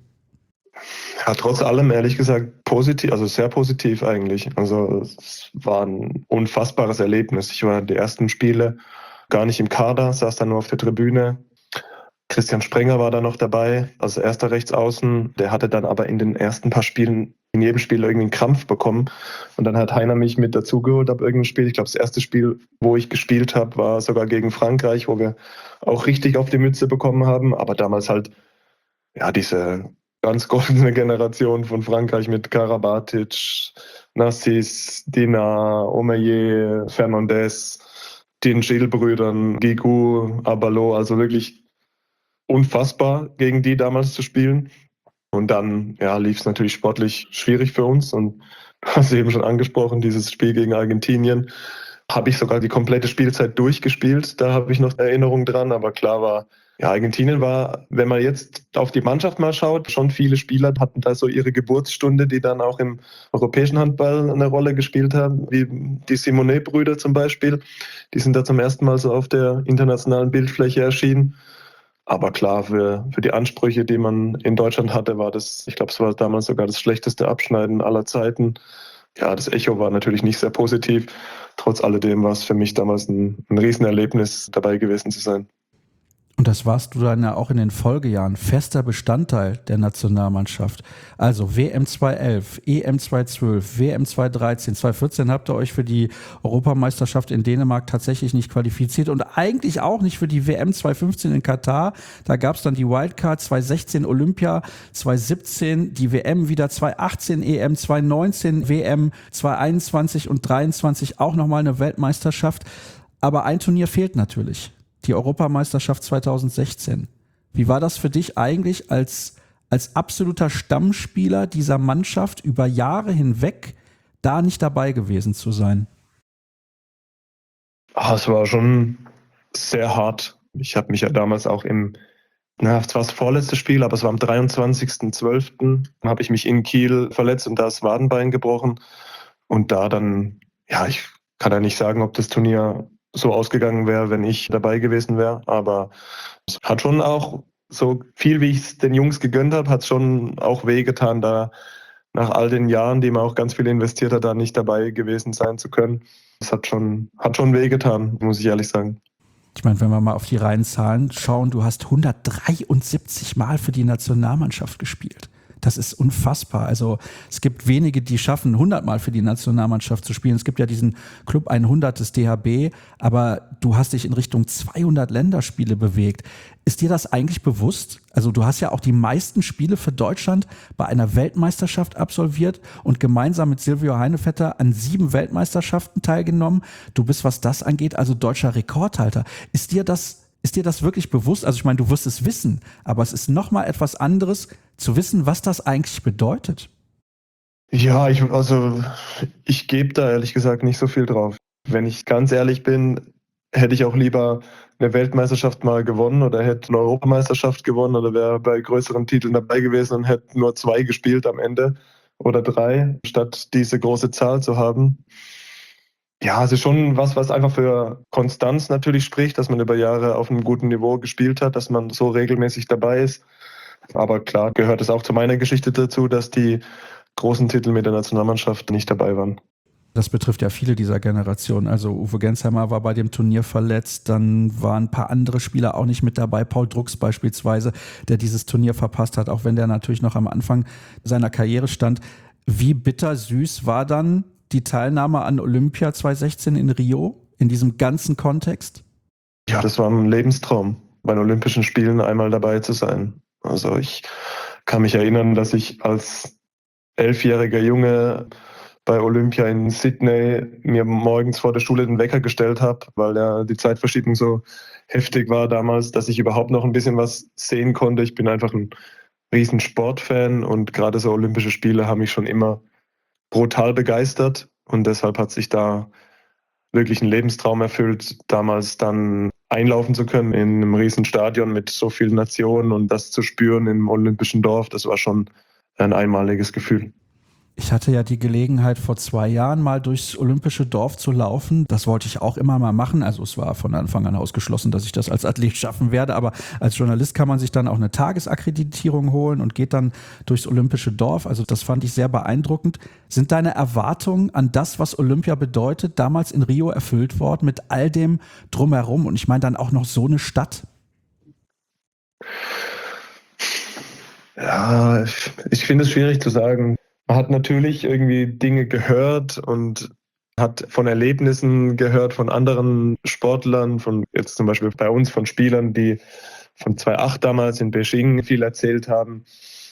Ja, trotz allem, ehrlich gesagt, positiv, also sehr positiv eigentlich. Also es war ein unfassbares Erlebnis. Ich war die ersten Spiele gar nicht im Kader, saß dann nur auf der Tribüne. Christian Sprenger war da noch dabei, also erster Rechtsaußen. Der hatte dann aber in den ersten paar Spielen, in jedem Spiel irgendwie einen Krampf bekommen. Und dann hat Heiner mich mit dazugeholt ab irgendeinem Spiel. Ich glaube, das erste Spiel, wo ich gespielt habe, war sogar gegen Frankreich, wo wir auch richtig auf die Mütze bekommen haben. Aber damals halt, ja, diese ganz goldene Generation von Frankreich mit Karabatic, Nassis, Dinard, Omeyer, Fernandez, den Gilles-Brüdern, Guigou, Abalo, also wirklich unfassbar, gegen die damals zu spielen. Und dann ja, lief es natürlich sportlich schwierig für uns. Und du hast eben schon angesprochen, dieses Spiel gegen Argentinien habe ich sogar die komplette Spielzeit durchgespielt. Da habe ich noch Erinnerungen dran, aber klar war, ja, Argentinien war, wenn man jetzt auf die Mannschaft mal schaut, schon viele Spieler hatten da so ihre Geburtsstunde, die dann auch im europäischen Handball eine Rolle gespielt haben, wie die Simonet-Brüder zum Beispiel. Die sind da zum ersten Mal so auf der internationalen Bildfläche erschienen. Aber klar, für, für die Ansprüche, die man in Deutschland hatte, war das, ich glaube, es war damals sogar das schlechteste Abschneiden aller Zeiten. Ja, das Echo war natürlich nicht sehr positiv. Trotz alledem war es für mich damals ein, ein Riesenerlebnis, dabei gewesen zu sein. Und das warst du dann ja auch in den Folgejahren fester Bestandteil der Nationalmannschaft. Also W M zweitausendelf, E M zweitausendzwölf, W M zweitausenddreizehn, zweitausendvierzehn habt ihr euch für die Europameisterschaft in Dänemark tatsächlich nicht qualifiziert und eigentlich auch nicht für die W M zweitausendfünfzehn in Katar. Da gab es dann die Wildcard, zweitausendsechzehn Olympia, zweitausendsiebzehn die W M wieder, zweitausendachtzehn E M, zweitausendneunzehn W M, zweitausendeinundzwanzig und dreiundzwanzig auch nochmal eine Weltmeisterschaft. Aber ein Turnier fehlt natürlich. Die Europameisterschaft zweitausendsechzehn. Wie war das für dich eigentlich als, als absoluter Stammspieler dieser Mannschaft über Jahre hinweg da nicht dabei gewesen zu sein? Ach, es war schon sehr hart. Ich habe mich ja damals auch im, na, es war das vorletzte Spiel, aber es war am dreiundzwanzigsten zwölften habe ich mich in Kiel verletzt und da das Wadenbein gebrochen. Und da dann, ja, ich kann ja nicht sagen, ob das Turnier so ausgegangen wäre, wenn ich dabei gewesen wäre. Aber es hat schon auch, so viel wie ich es den Jungs gegönnt habe, hat es schon auch wehgetan, da nach all den Jahren, die man auch ganz viel investiert hat, da nicht dabei gewesen sein zu können. Es hat schon, hat schon wehgetan, muss ich ehrlich sagen. Ich meine, wenn wir mal auf die reinen Zahlen schauen, du hast hundertdreiundsiebzig Mal für die Nationalmannschaft gespielt. Das ist unfassbar. Also es gibt wenige, die schaffen, hundert Mal für die Nationalmannschaft zu spielen. Es gibt ja diesen Club hundert des D H B, aber du hast dich in Richtung zweihundert Länderspiele bewegt. Ist dir das eigentlich bewusst? Also du hast ja auch die meisten Spiele für Deutschland bei einer Weltmeisterschaft absolviert und gemeinsam mit Silvio Heinevetter an sieben Weltmeisterschaften teilgenommen. Du bist, was das angeht, also deutscher Rekordhalter. Ist dir das Ist dir das wirklich bewusst? Also ich meine, du wirst es wissen, aber es ist nochmal etwas anderes, zu wissen, was das eigentlich bedeutet. Ja, ich, also ich gebe da ehrlich gesagt nicht so viel drauf. Wenn ich ganz ehrlich bin, hätte ich auch lieber eine Weltmeisterschaft mal gewonnen oder hätte eine Europameisterschaft gewonnen oder wäre bei größeren Titeln dabei gewesen und hätte nur zwei gespielt am Ende oder drei, statt diese große Zahl zu haben. Ja, es ist schon was, was einfach für Konstanz natürlich spricht, dass man über Jahre auf einem guten Niveau gespielt hat, dass man so regelmäßig dabei ist. Aber klar gehört es auch zu meiner Geschichte dazu, dass die großen Titel mit der Nationalmannschaft nicht dabei waren. Das betrifft ja viele dieser Generation. Also Uwe Gensheimer war bei dem Turnier verletzt, dann waren ein paar andere Spieler auch nicht mit dabei. Paul Drucks beispielsweise, der dieses Turnier verpasst hat, auch wenn der natürlich noch am Anfang seiner Karriere stand. Wie bittersüß war dann die Teilnahme an Olympia zweitausendsechzehn in Rio in diesem ganzen Kontext? Ja, das war ein Lebenstraum, bei den Olympischen Spielen einmal dabei zu sein. Also ich kann mich erinnern, dass ich als elfjähriger Junge bei Olympia in Sydney mir morgens vor der Schule den Wecker gestellt habe, weil ja die Zeitverschiebung so heftig war damals, dass ich überhaupt noch ein bisschen was sehen konnte. Ich bin einfach ein riesen Sportfan und gerade so Olympische Spiele haben mich schon immer brutal begeistert und deshalb hat sich da wirklich ein Lebenstraum erfüllt, damals dann einlaufen zu können in einem riesen Stadion mit so vielen Nationen und das zu spüren im Olympischen Dorf, das war schon ein einmaliges Gefühl. Ich hatte ja die Gelegenheit, vor zwei Jahren mal durchs Olympische Dorf zu laufen. Das wollte ich auch immer mal machen. Also es war von Anfang an ausgeschlossen, dass ich das als Athlet schaffen werde. Aber als Journalist kann man sich dann auch eine Tagesakkreditierung holen und geht dann durchs Olympische Dorf. Also das fand ich sehr beeindruckend. Sind deine Erwartungen an das, was Olympia bedeutet, damals in Rio erfüllt worden mit all dem drumherum? Und ich meine dann auch noch so eine Stadt. Ja, ich, ich finde es schwierig zu sagen. Man hat natürlich irgendwie Dinge gehört und hat von Erlebnissen gehört von anderen Sportlern, von jetzt zum Beispiel bei uns, von Spielern, die von zweitausendacht damals in Beijing viel erzählt haben.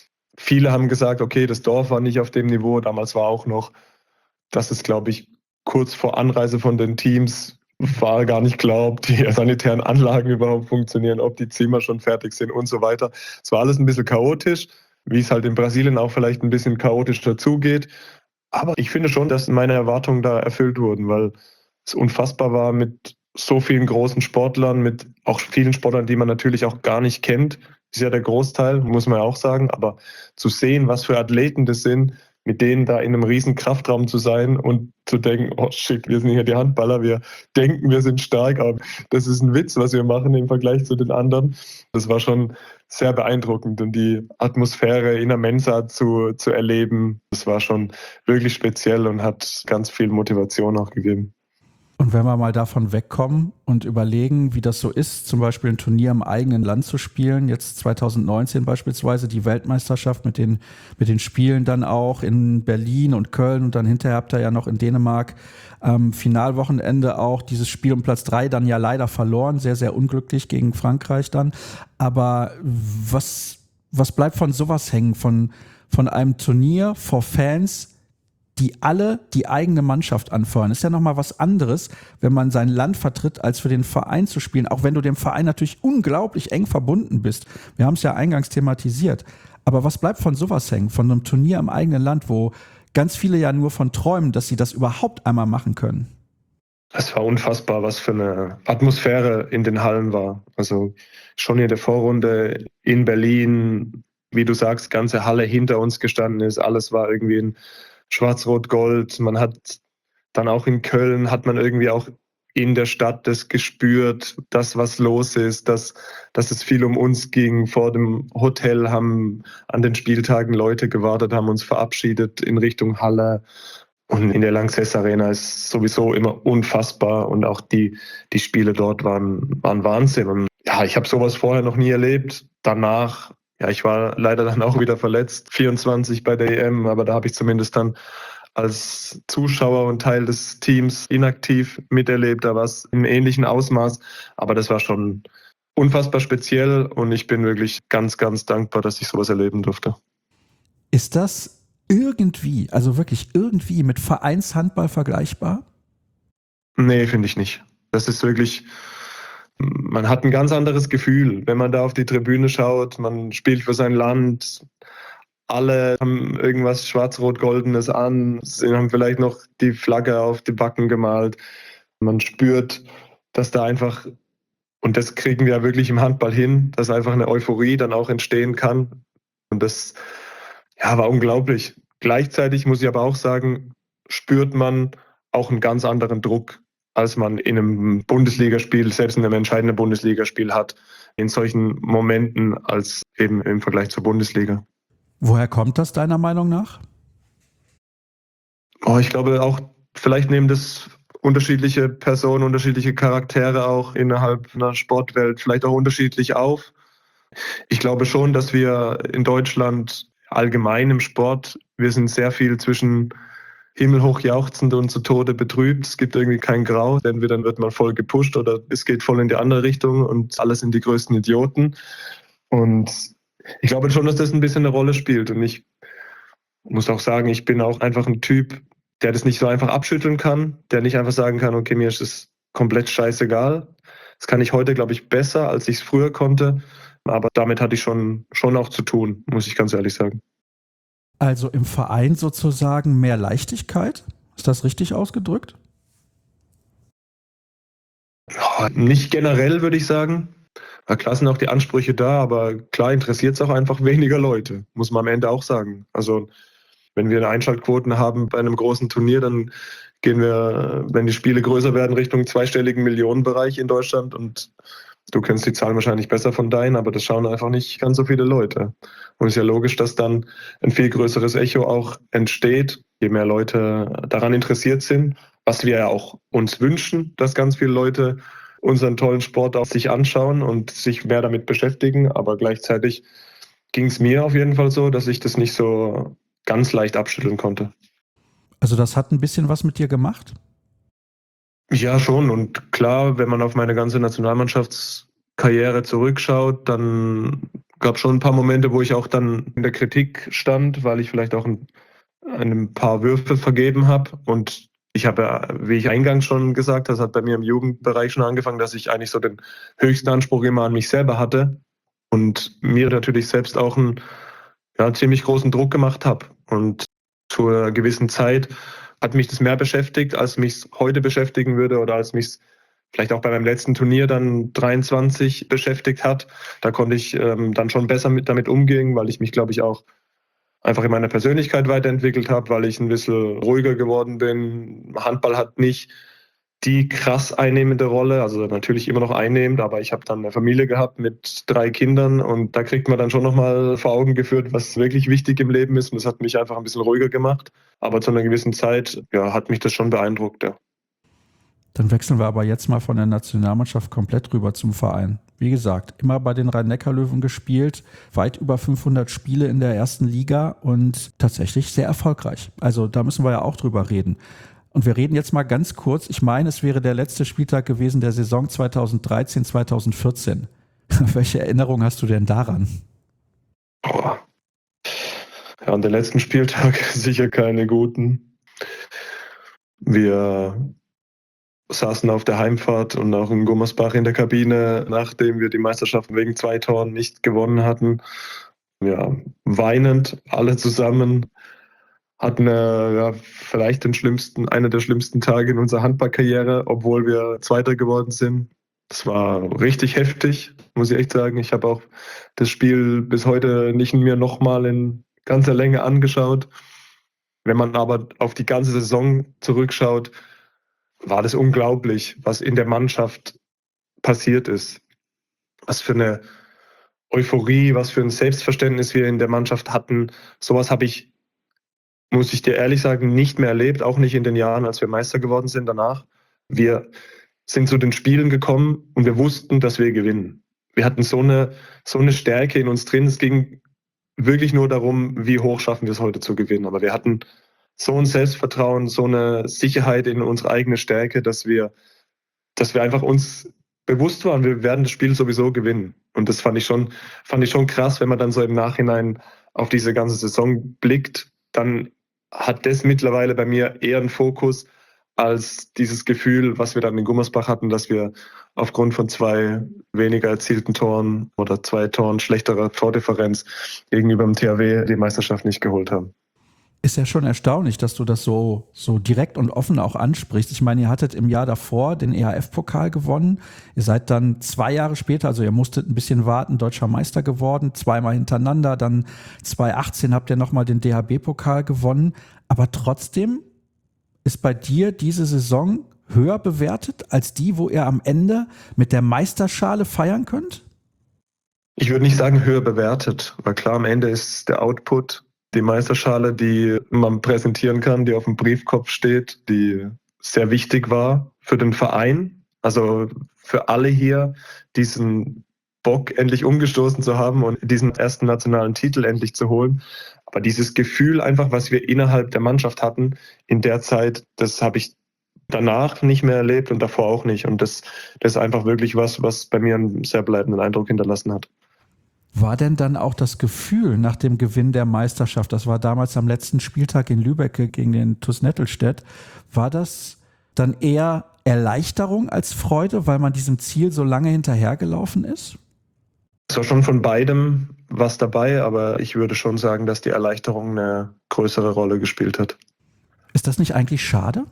Viele haben gesagt, okay, das Dorf war nicht auf dem Niveau. Damals war auch noch, dass es, glaube ich, kurz vor Anreise von den Teams war gar nicht klar, ob die sanitären Anlagen überhaupt funktionieren, ob die Zimmer schon fertig sind und so weiter. Es war alles ein bisschen chaotisch, wie es halt in Brasilien auch vielleicht ein bisschen chaotisch dazugeht. Aber ich finde schon, dass meine Erwartungen da erfüllt wurden, weil es unfassbar war mit so vielen großen Sportlern, mit auch vielen Sportlern, die man natürlich auch gar nicht kennt. Das ist ja der Großteil, muss man ja auch sagen. Aber zu sehen, was für Athleten das sind, mit denen da in einem riesen Kraftraum zu sein und zu denken, oh shit, wir sind hier die Handballer, wir denken, wir sind stark, aber das ist ein Witz, was wir machen im Vergleich zu den anderen. Das war schon sehr beeindruckend und die Atmosphäre in der Mensa zu, zu erleben, das war schon wirklich speziell und hat ganz viel Motivation auch gegeben. Und wenn wir mal davon wegkommen und überlegen, wie das so ist, zum Beispiel ein Turnier im eigenen Land zu spielen, jetzt zweitausendneunzehn beispielsweise die Weltmeisterschaft mit den, mit den Spielen dann auch in Berlin und Köln und dann hinterher habt ihr ja noch in Dänemark am Finalwochenende auch dieses Spiel um Platz drei dann ja leider verloren, sehr, sehr unglücklich gegen Frankreich dann. Aber was, was bleibt von sowas hängen, von, von einem Turnier vor Fans, die alle die eigene Mannschaft anfeuern? Ist ja nochmal was anderes, wenn man sein Land vertritt, als für den Verein zu spielen, auch wenn du dem Verein natürlich unglaublich eng verbunden bist. Wir haben es ja eingangs thematisiert. Aber was bleibt von sowas hängen, von einem Turnier im eigenen Land, wo ganz viele ja nur von träumen, dass sie das überhaupt einmal machen können? Es war unfassbar, was für eine Atmosphäre in den Hallen war. Also schon in der Vorrunde in Berlin, wie du sagst, ganze Halle hinter uns gestanden ist. Alles war irgendwie in Schwarz-Rot-Gold. Man hat dann auch in Köln, hat man irgendwie auch in der Stadt das gespürt, das, was los ist, dass, dass es viel um uns ging. Vor dem Hotel haben an den Spieltagen Leute gewartet, haben uns verabschiedet in Richtung Halle. Und in der Lanxess Arena ist sowieso immer unfassbar. Und auch die, die Spiele dort waren, waren Wahnsinn. Und ja, ich habe sowas vorher noch nie erlebt. Danach, ja, ich war leider dann auch wieder verletzt, vierundzwanzig bei der E M, aber da habe ich zumindest dann als Zuschauer und Teil des Teams inaktiv miterlebt. Da war es im ähnlichen Ausmaß, aber das war schon unfassbar speziell und ich bin wirklich ganz, ganz dankbar, dass ich sowas erleben durfte. Ist das irgendwie, also wirklich irgendwie mit Vereinshandball vergleichbar? Nee, finde ich nicht. Das ist wirklich, man hat ein ganz anderes Gefühl, wenn man da auf die Tribüne schaut, man spielt für sein Land, alle haben irgendwas Schwarz-Rot-Goldenes an, sie haben vielleicht noch die Flagge auf die Backen gemalt. Man spürt, dass da einfach, und das kriegen wir ja wirklich im Handball hin, dass einfach eine Euphorie dann auch entstehen kann. Und das ja, war unglaublich. Gleichzeitig muss ich aber auch sagen, spürt man auch einen ganz anderen Druck, als man in einem Bundesligaspiel, selbst in einem entscheidenden Bundesligaspiel hat, in solchen Momenten als eben im Vergleich zur Bundesliga. Woher kommt das deiner Meinung nach? Oh, ich glaube auch, vielleicht nehmen das unterschiedliche Personen, unterschiedliche Charaktere auch innerhalb einer Sportwelt vielleicht auch unterschiedlich auf. Ich glaube schon, dass wir in Deutschland allgemein im Sport, wir sind sehr viel zwischen himmelhoch jauchzend und zu Tode betrübt. Es gibt irgendwie kein Grau, entweder wird man voll gepusht oder es geht voll in die andere Richtung und alle sind die größten Idioten. Und ich glaube schon, dass das ein bisschen eine Rolle spielt. Und ich muss auch sagen, ich bin auch einfach ein Typ, der das nicht so einfach abschütteln kann, der nicht einfach sagen kann, okay, mir ist es komplett scheißegal. Das kann ich heute, glaube ich, besser, als ich es früher konnte. Aber damit hatte ich schon, schon auch zu tun, muss ich ganz ehrlich sagen. Also im Verein sozusagen mehr Leichtigkeit? Ist das richtig ausgedrückt? Ja, nicht generell, würde ich sagen. Na klar sind auch die Ansprüche da, aber klar interessiert es auch einfach weniger Leute, muss man am Ende auch sagen. Also wenn wir Einschaltquoten haben bei einem großen Turnier, dann gehen wir, wenn die Spiele größer werden, Richtung zweistelligen Millionenbereich in Deutschland. Und du kennst die Zahlen wahrscheinlich besser von deinen, aber das schauen einfach nicht ganz so viele Leute. Und es ist ja logisch, dass dann ein viel größeres Echo auch entsteht, je mehr Leute daran interessiert sind, was wir ja auch uns wünschen, dass ganz viele Leute unseren tollen Sport auch sich anschauen und sich mehr damit beschäftigen. Aber gleichzeitig ging es mir auf jeden Fall so, dass ich das nicht so ganz leicht abschütteln konnte. Also das hat ein bisschen was mit dir gemacht? Ja, schon. Und klar, wenn man auf meine ganze Nationalmannschaftskarriere zurückschaut, dann gab es schon ein paar Momente, wo ich auch dann in der Kritik stand, weil ich vielleicht auch ein, ein paar Würfe vergeben habe. Und ich habe ja, wie ich eingangs schon gesagt habe, das hat bei mir im Jugendbereich schon angefangen, dass ich eigentlich so den höchsten Anspruch immer an mich selber hatte und mir natürlich selbst auch einen ja, ziemlich großen Druck gemacht habe. Und zu einer gewissen Zeit hat mich das mehr beschäftigt, als mich es heute beschäftigen würde oder als mich es vielleicht auch bei meinem letzten Turnier dann dreiundzwanzig beschäftigt hat. Da konnte ich ähm, dann schon besser mit, damit umgehen, weil ich mich, glaube ich, auch einfach in meiner Persönlichkeit weiterentwickelt habe, weil ich ein bisschen ruhiger geworden bin. Handball hat nicht die krass einnehmende Rolle, also natürlich immer noch einnehmend, aber ich habe dann eine Familie gehabt mit drei Kindern und da kriegt man dann schon nochmal vor Augen geführt, was wirklich wichtig im Leben ist und das hat mich einfach ein bisschen ruhiger gemacht, aber zu einer gewissen Zeit ja, hat mich das schon beeindruckt, ja. Dann wechseln wir aber jetzt mal von der Nationalmannschaft komplett rüber zum Verein. Wie gesagt, immer bei den Rhein-Neckar-Löwen gespielt, weit über fünfhundert Spiele in der ersten Liga und tatsächlich sehr erfolgreich. Also da müssen wir ja auch drüber reden. Und wir reden jetzt mal ganz kurz, ich meine, es wäre der letzte Spieltag gewesen der Saison zweitausenddreizehn zweitausendvierzehn. Welche Erinnerung hast du denn daran? Oh. Ja, an den letzten Spieltag sicher keine guten. Wir saßen auf der Heimfahrt und auch in Gummersbach in der Kabine, nachdem wir die Meisterschaft wegen zwei Toren nicht gewonnen hatten. Ja, weinend, alle zusammen. Hatten äh, ja, vielleicht den schlimmsten, einer der schlimmsten Tage in unserer Handballkarriere, obwohl wir Zweiter geworden sind. Das war richtig heftig, muss ich echt sagen. Ich habe auch das Spiel bis heute nicht mir nochmal in ganzer Länge angeschaut. Wenn man aber auf die ganze Saison zurückschaut, war das unglaublich, was in der Mannschaft passiert ist. Was für eine Euphorie, was für ein Selbstverständnis wir in der Mannschaft hatten. Sowas habe ich, muss ich dir ehrlich sagen, nicht mehr erlebt, auch nicht in den Jahren, als wir Meister geworden sind danach. Wir sind zu den Spielen gekommen und wir wussten, dass wir gewinnen. Wir hatten so eine, so eine Stärke in uns drin. Es ging wirklich nur darum, wie hoch schaffen wir es heute zu gewinnen. Aber wir hatten so ein Selbstvertrauen, so eine Sicherheit in unsere eigene Stärke, dass wir, dass wir einfach uns bewusst waren, wir werden das Spiel sowieso gewinnen. Und das fand ich schon, fand ich schon krass, wenn man dann so im Nachhinein auf diese ganze Saison blickt, dann hat das mittlerweile bei mir eher einen Fokus als dieses Gefühl, was wir dann in Gummersbach hatten, dass wir aufgrund von zwei weniger erzielten Toren oder zwei Toren schlechterer Tordifferenz gegenüber dem T H W die Meisterschaft nicht geholt haben. Ist ja schon erstaunlich, dass du das so, so direkt und offen auch ansprichst. Ich meine, ihr hattet im Jahr davor den E H F-Pokal gewonnen. Ihr seid dann zwei Jahre später, also ihr musstet ein bisschen warten, deutscher Meister geworden, zweimal hintereinander. Dann zweitausendachtzehn habt ihr nochmal den D H B-Pokal gewonnen. Aber trotzdem ist bei dir diese Saison höher bewertet als die, wo ihr am Ende mit der Meisterschale feiern könnt? Ich würde nicht sagen höher bewertet, weil klar, am Ende ist der Output, die Meisterschale, die man präsentieren kann, die auf dem Briefkopf steht, die sehr wichtig war für den Verein, also für alle hier, diesen Bock endlich umgestoßen zu haben und diesen ersten nationalen Titel endlich zu holen. Aber dieses Gefühl einfach, was wir innerhalb der Mannschaft hatten in der Zeit, das habe ich danach nicht mehr erlebt und davor auch nicht. Und das, das ist einfach wirklich was, was bei mir einen sehr bleibenden Eindruck hinterlassen hat. War denn dann auch das Gefühl nach dem Gewinn der Meisterschaft, das war damals am letzten Spieltag in Lübeck gegen den TuS Nettelstedt, war das dann eher Erleichterung als Freude, weil man diesem Ziel so lange hinterhergelaufen ist? Es war schon von beidem was dabei, aber ich würde schon sagen, dass die Erleichterung eine größere Rolle gespielt hat. Ist das nicht eigentlich schade?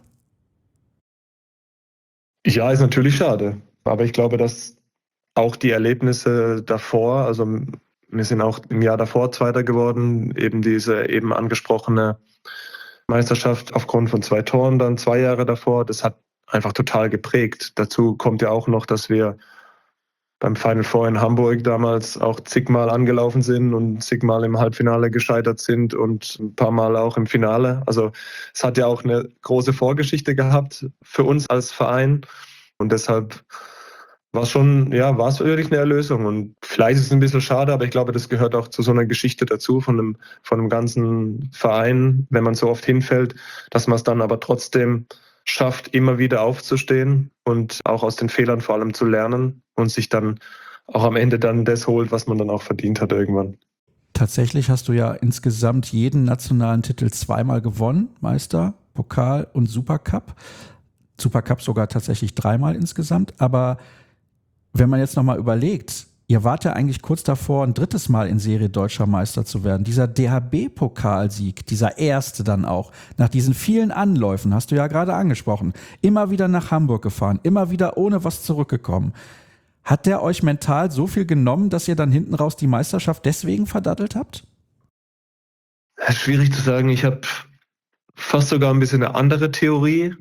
Ja, ist natürlich schade. Aber ich glaube, dass auch die Erlebnisse davor, also wir sind auch im Jahr davor Zweiter geworden, eben diese eben angesprochene Meisterschaft aufgrund von zwei Toren dann zwei Jahre davor, das hat einfach total geprägt. Dazu kommt ja auch noch, dass wir beim Final Four in Hamburg damals auch zigmal angelaufen sind und zigmal im Halbfinale gescheitert sind und ein paar Mal auch im Finale. Also es hat ja auch eine große Vorgeschichte gehabt für uns als Verein und deshalb war es schon, ja, war es wirklich eine Erlösung und vielleicht ist es ein bisschen schade, aber ich glaube, das gehört auch zu so einer Geschichte dazu von einem, von einem ganzen Verein, wenn man so oft hinfällt, dass man es dann aber trotzdem schafft, immer wieder aufzustehen und auch aus den Fehlern vor allem zu lernen und sich dann auch am Ende dann das holt, was man dann auch verdient hat irgendwann. Tatsächlich hast du ja insgesamt jeden nationalen Titel zweimal gewonnen, Meister, Pokal und Supercup. Supercup sogar tatsächlich dreimal insgesamt, aber wenn man jetzt nochmal überlegt, ihr wart ja eigentlich kurz davor, ein drittes Mal in Serie deutscher Meister zu werden. Dieser D H B-Pokalsieg, dieser erste dann auch, nach diesen vielen Anläufen, hast du ja gerade angesprochen, immer wieder nach Hamburg gefahren, immer wieder ohne was zurückgekommen. Hat der euch mental so viel genommen, dass ihr dann hinten raus die Meisterschaft deswegen verdattelt habt? Schwierig zu sagen. Ich habe fast sogar ein bisschen eine andere Theorie.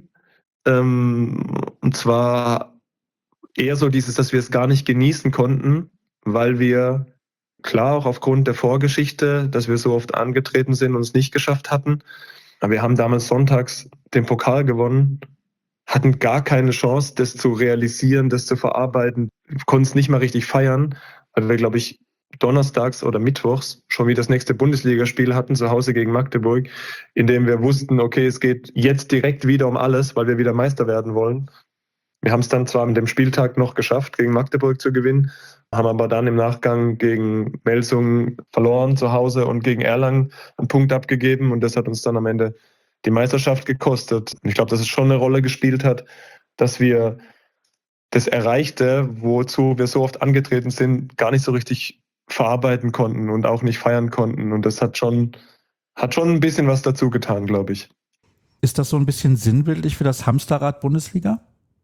Ähm, und zwar eher so dieses, dass wir es gar nicht genießen konnten, weil wir, klar auch aufgrund der Vorgeschichte, dass wir so oft angetreten sind und es nicht geschafft hatten. Aber wir haben damals sonntags den Pokal gewonnen, hatten gar keine Chance, das zu realisieren, das zu verarbeiten, konnten es nicht mal richtig feiern, weil wir, glaube ich, donnerstags oder mittwochs schon wieder das nächste Bundesligaspiel hatten, zu Hause gegen Magdeburg, in dem wir wussten, okay, es geht jetzt direkt wieder um alles, weil wir wieder Meister werden wollen. Wir haben es dann zwar mit dem Spieltag noch geschafft, gegen Magdeburg zu gewinnen, haben aber dann im Nachgang gegen Melsungen verloren zu Hause und gegen Erlangen einen Punkt abgegeben und das hat uns dann am Ende die Meisterschaft gekostet. Und ich glaube, dass es schon eine Rolle gespielt hat, dass wir das Erreichte, wozu wir so oft angetreten sind, gar nicht so richtig verarbeiten konnten und auch nicht feiern konnten. Und das hat schon, hat schon ein bisschen was dazu getan, glaube ich. Ist das so ein bisschen sinnbildlich für das Hamsterrad Bundesliga?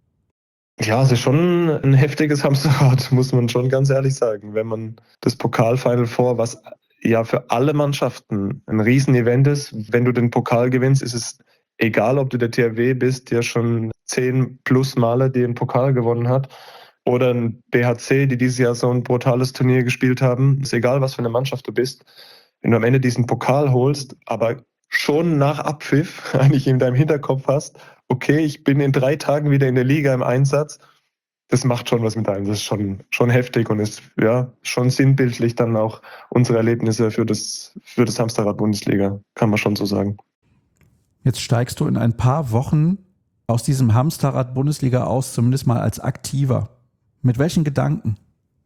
Ja, es ist schon ein heftiges Hamsterrad, muss man schon ganz ehrlich sagen. Wenn man das Pokal-Final Four, was ja für alle Mannschaften ein Riesenevent ist, wenn du den Pokal gewinnst, ist es egal, ob du der T H W bist, der schon zehn plus Male den Pokal gewonnen hat, oder ein B H C, die dieses Jahr so ein brutales Turnier gespielt haben. Ist egal, was für eine Mannschaft du bist. Wenn du am Ende diesen Pokal holst, aber schon nach Abpfiff eigentlich in deinem Hinterkopf hast, okay, ich bin in drei Tagen wieder in der Liga im Einsatz, das macht schon was mit einem. Das ist schon, schon heftig und ist ja schon sinnbildlich dann auch unsere Erlebnisse für das, für das Hamsterrad Bundesliga, kann man schon so sagen. Jetzt steigst du in ein paar Wochen aus diesem Hamsterrad Bundesliga aus, zumindest mal als Aktiver. Mit welchen Gedanken?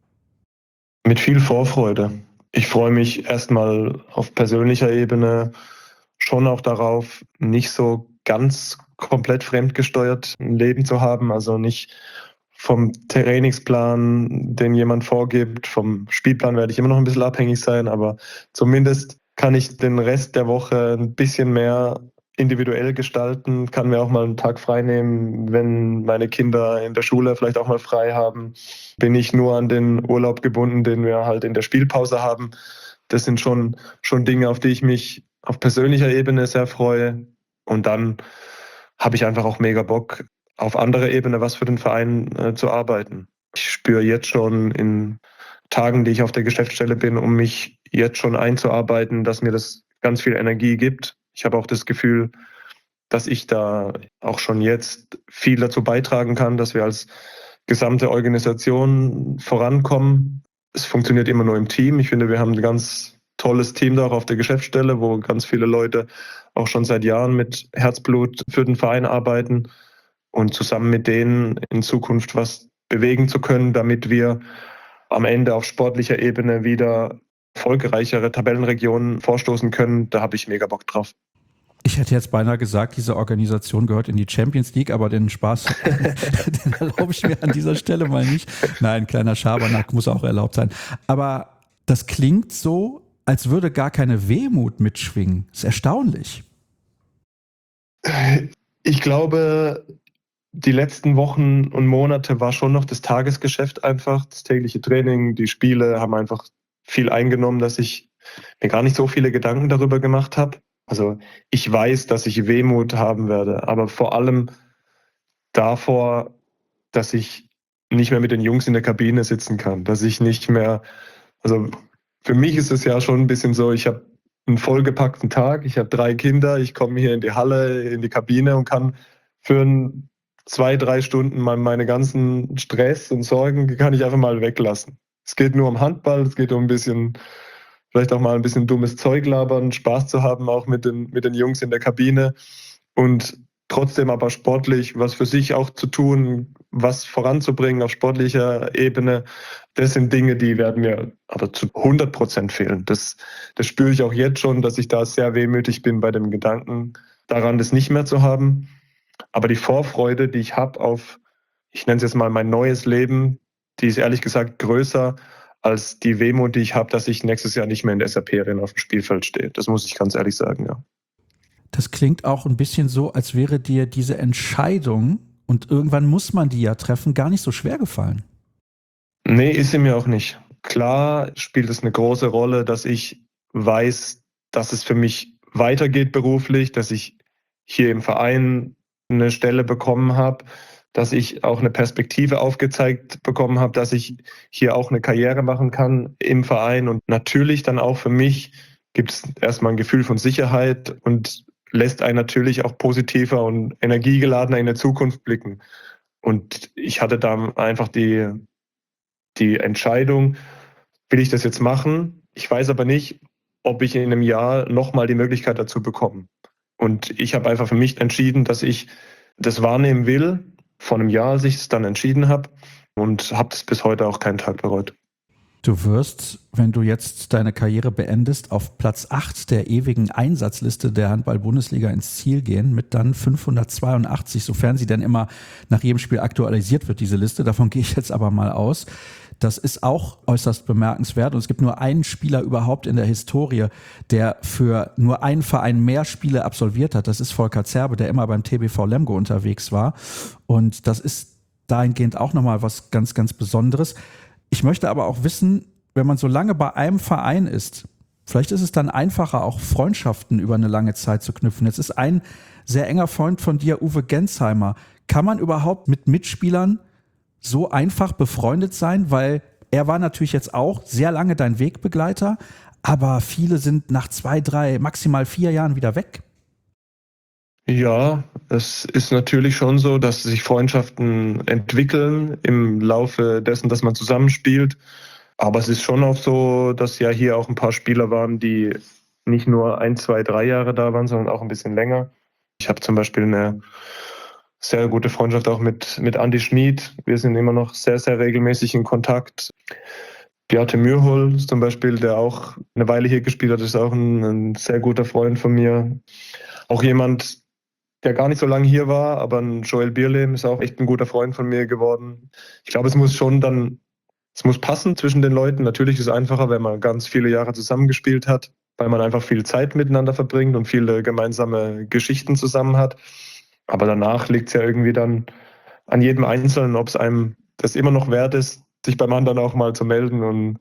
Mit viel Vorfreude. Ich freue mich erstmal auf persönlicher Ebene schon auch darauf, nicht so ganz komplett fremdgesteuert ein Leben zu haben, also nicht vom Trainingsplan, den jemand vorgibt, vom Spielplan werde ich immer noch ein bisschen abhängig sein, aber zumindest kann ich den Rest der Woche ein bisschen mehr individuell gestalten, kann mir auch mal einen Tag frei nehmen, wenn meine Kinder in der Schule vielleicht auch mal frei haben, bin ich nur an den Urlaub gebunden, den wir halt in der Spielpause haben. Das sind schon, schon Dinge, auf die ich mich auf persönlicher Ebene sehr freue. Und dann habe ich einfach auch mega Bock, auf anderer Ebene was für den Verein äh, zu arbeiten. Ich spüre jetzt schon in Tagen, die ich auf der Geschäftsstelle bin, um mich jetzt schon einzuarbeiten, dass mir das ganz viel Energie gibt. Ich habe auch das Gefühl, dass ich da auch schon jetzt viel dazu beitragen kann, dass wir als gesamte Organisation vorankommen. Es funktioniert immer nur im Team. Ich finde, wir haben ein ganz tolles Team da auch auf der Geschäftsstelle, wo ganz viele Leute auch schon seit Jahren mit Herzblut für den Verein arbeiten und zusammen mit denen in Zukunft was bewegen zu können, damit wir am Ende auf sportlicher Ebene wieder erfolgreichere Tabellenregionen vorstoßen können. Da habe ich mega Bock drauf. Ich hätte jetzt beinahe gesagt, diese Organisation gehört in die Champions League, aber den Spaß, den erlaube ich mir an dieser Stelle mal nicht. Nein, kleiner Schabernack muss auch erlaubt sein. Aber das klingt so, als würde gar keine Wehmut mitschwingen. Das ist erstaunlich. Ich glaube, die letzten Wochen und Monate war schon noch das Tagesgeschäft einfach. Das tägliche Training, die Spiele haben einfach viel eingenommen, dass ich mir gar nicht so viele Gedanken darüber gemacht habe. Also ich weiß, dass ich Wehmut haben werde, aber vor allem davor, dass ich nicht mehr mit den Jungs in der Kabine sitzen kann, dass ich nicht mehr, also für mich ist es ja schon ein bisschen so, ich habe einen vollgepackten Tag, ich habe drei Kinder, ich komme hier in die Halle, in die Kabine und kann für ein, zwei, drei Stunden mal meine ganzen Stress und Sorgen kann ich einfach mal weglassen. Es geht nur um Handball, es geht um ein bisschen vielleicht auch mal ein bisschen dummes Zeug labern, Spaß zu haben, auch mit den, mit den Jungs in der Kabine und trotzdem aber sportlich was für sich auch zu tun, was voranzubringen auf sportlicher Ebene. Das sind Dinge, die werden mir aber zu hundert Prozent fehlen. Das, das spüre ich auch jetzt schon, dass ich da sehr wehmütig bin bei dem Gedanken daran, das nicht mehr zu haben. Aber die Vorfreude, die ich habe auf, ich nenne es jetzt mal mein neues Leben, die ist ehrlich gesagt größer als die Wehmut, die ich habe, dass ich nächstes Jahr nicht mehr in der S A P-Arena auf dem Spielfeld stehe. Das muss ich ganz ehrlich sagen, ja. Das klingt auch ein bisschen so, als wäre dir diese Entscheidung, und irgendwann muss man die ja treffen, gar nicht so schwer gefallen. Nee, ist sie mir auch nicht. Klar spielt es eine große Rolle, dass ich weiß, dass es für mich weitergeht beruflich, dass ich hier im Verein eine Stelle bekommen habe, dass ich auch eine Perspektive aufgezeigt bekommen habe, dass ich hier auch eine Karriere machen kann im Verein. Und natürlich dann auch für mich gibt es erstmal ein Gefühl von Sicherheit und lässt einen natürlich auch positiver und energiegeladener in der Zukunft blicken. Und ich hatte da einfach die, die Entscheidung, will ich das jetzt machen? Ich weiß aber nicht, ob ich in einem Jahr nochmal die Möglichkeit dazu bekomme. Und ich habe einfach für mich entschieden, dass ich das wahrnehmen will, vor einem Jahr, als ich es dann entschieden habe, und habe es bis heute auch keinen Tag bereut. Du wirst, wenn du jetzt deine Karriere beendest, auf Platz acht der ewigen Einsatzliste der Handball-Bundesliga ins Ziel gehen, mit dann fünfhundertzweiundachtzig, sofern sie denn immer nach jedem Spiel aktualisiert wird, diese Liste. Davon gehe ich jetzt aber mal aus. Das ist auch äußerst bemerkenswert. Und es gibt nur einen Spieler überhaupt in der Historie, der für nur einen Verein mehr Spiele absolviert hat. Das ist Volker Zerbe, der immer beim T B V Lemgo unterwegs war. Und das ist dahingehend auch nochmal was ganz, ganz Besonderes. Ich möchte aber auch wissen, wenn man so lange bei einem Verein ist, vielleicht ist es dann einfacher, auch Freundschaften über eine lange Zeit zu knüpfen. Jetzt ist ein sehr enger Freund von dir, Uwe Gensheimer. Kann man überhaupt mit Mitspielern so einfach befreundet sein? Weil er war natürlich jetzt auch sehr lange dein Wegbegleiter, aber viele sind nach zwei, drei, maximal vier Jahren wieder weg. Ja, es ist natürlich schon so, dass sich Freundschaften entwickeln im Laufe dessen, dass man zusammenspielt. Aber es ist schon auch so, dass ja hier auch ein paar Spieler waren, die nicht nur ein, zwei, drei Jahre da waren, sondern auch ein bisschen länger. Ich habe zum Beispiel eine sehr gute Freundschaft auch mit, mit Andi Schmid. Wir sind immer noch sehr, sehr regelmäßig in Kontakt. Beate Mürhol ist zum Beispiel, der auch eine Weile hier gespielt hat, ist auch ein, ein sehr guter Freund von mir. Auch jemand, der gar nicht so lange hier war, aber ein Joel Bierlehm ist auch echt ein guter Freund von mir geworden. Ich glaube, es muss schon dann, es muss passen zwischen den Leuten. Natürlich ist es einfacher, wenn man ganz viele Jahre zusammengespielt hat, weil man einfach viel Zeit miteinander verbringt und viele gemeinsame Geschichten zusammen hat. Aber danach liegt es ja irgendwie dann an jedem Einzelnen, ob es einem das immer noch wert ist, sich beim anderen auch mal zu melden und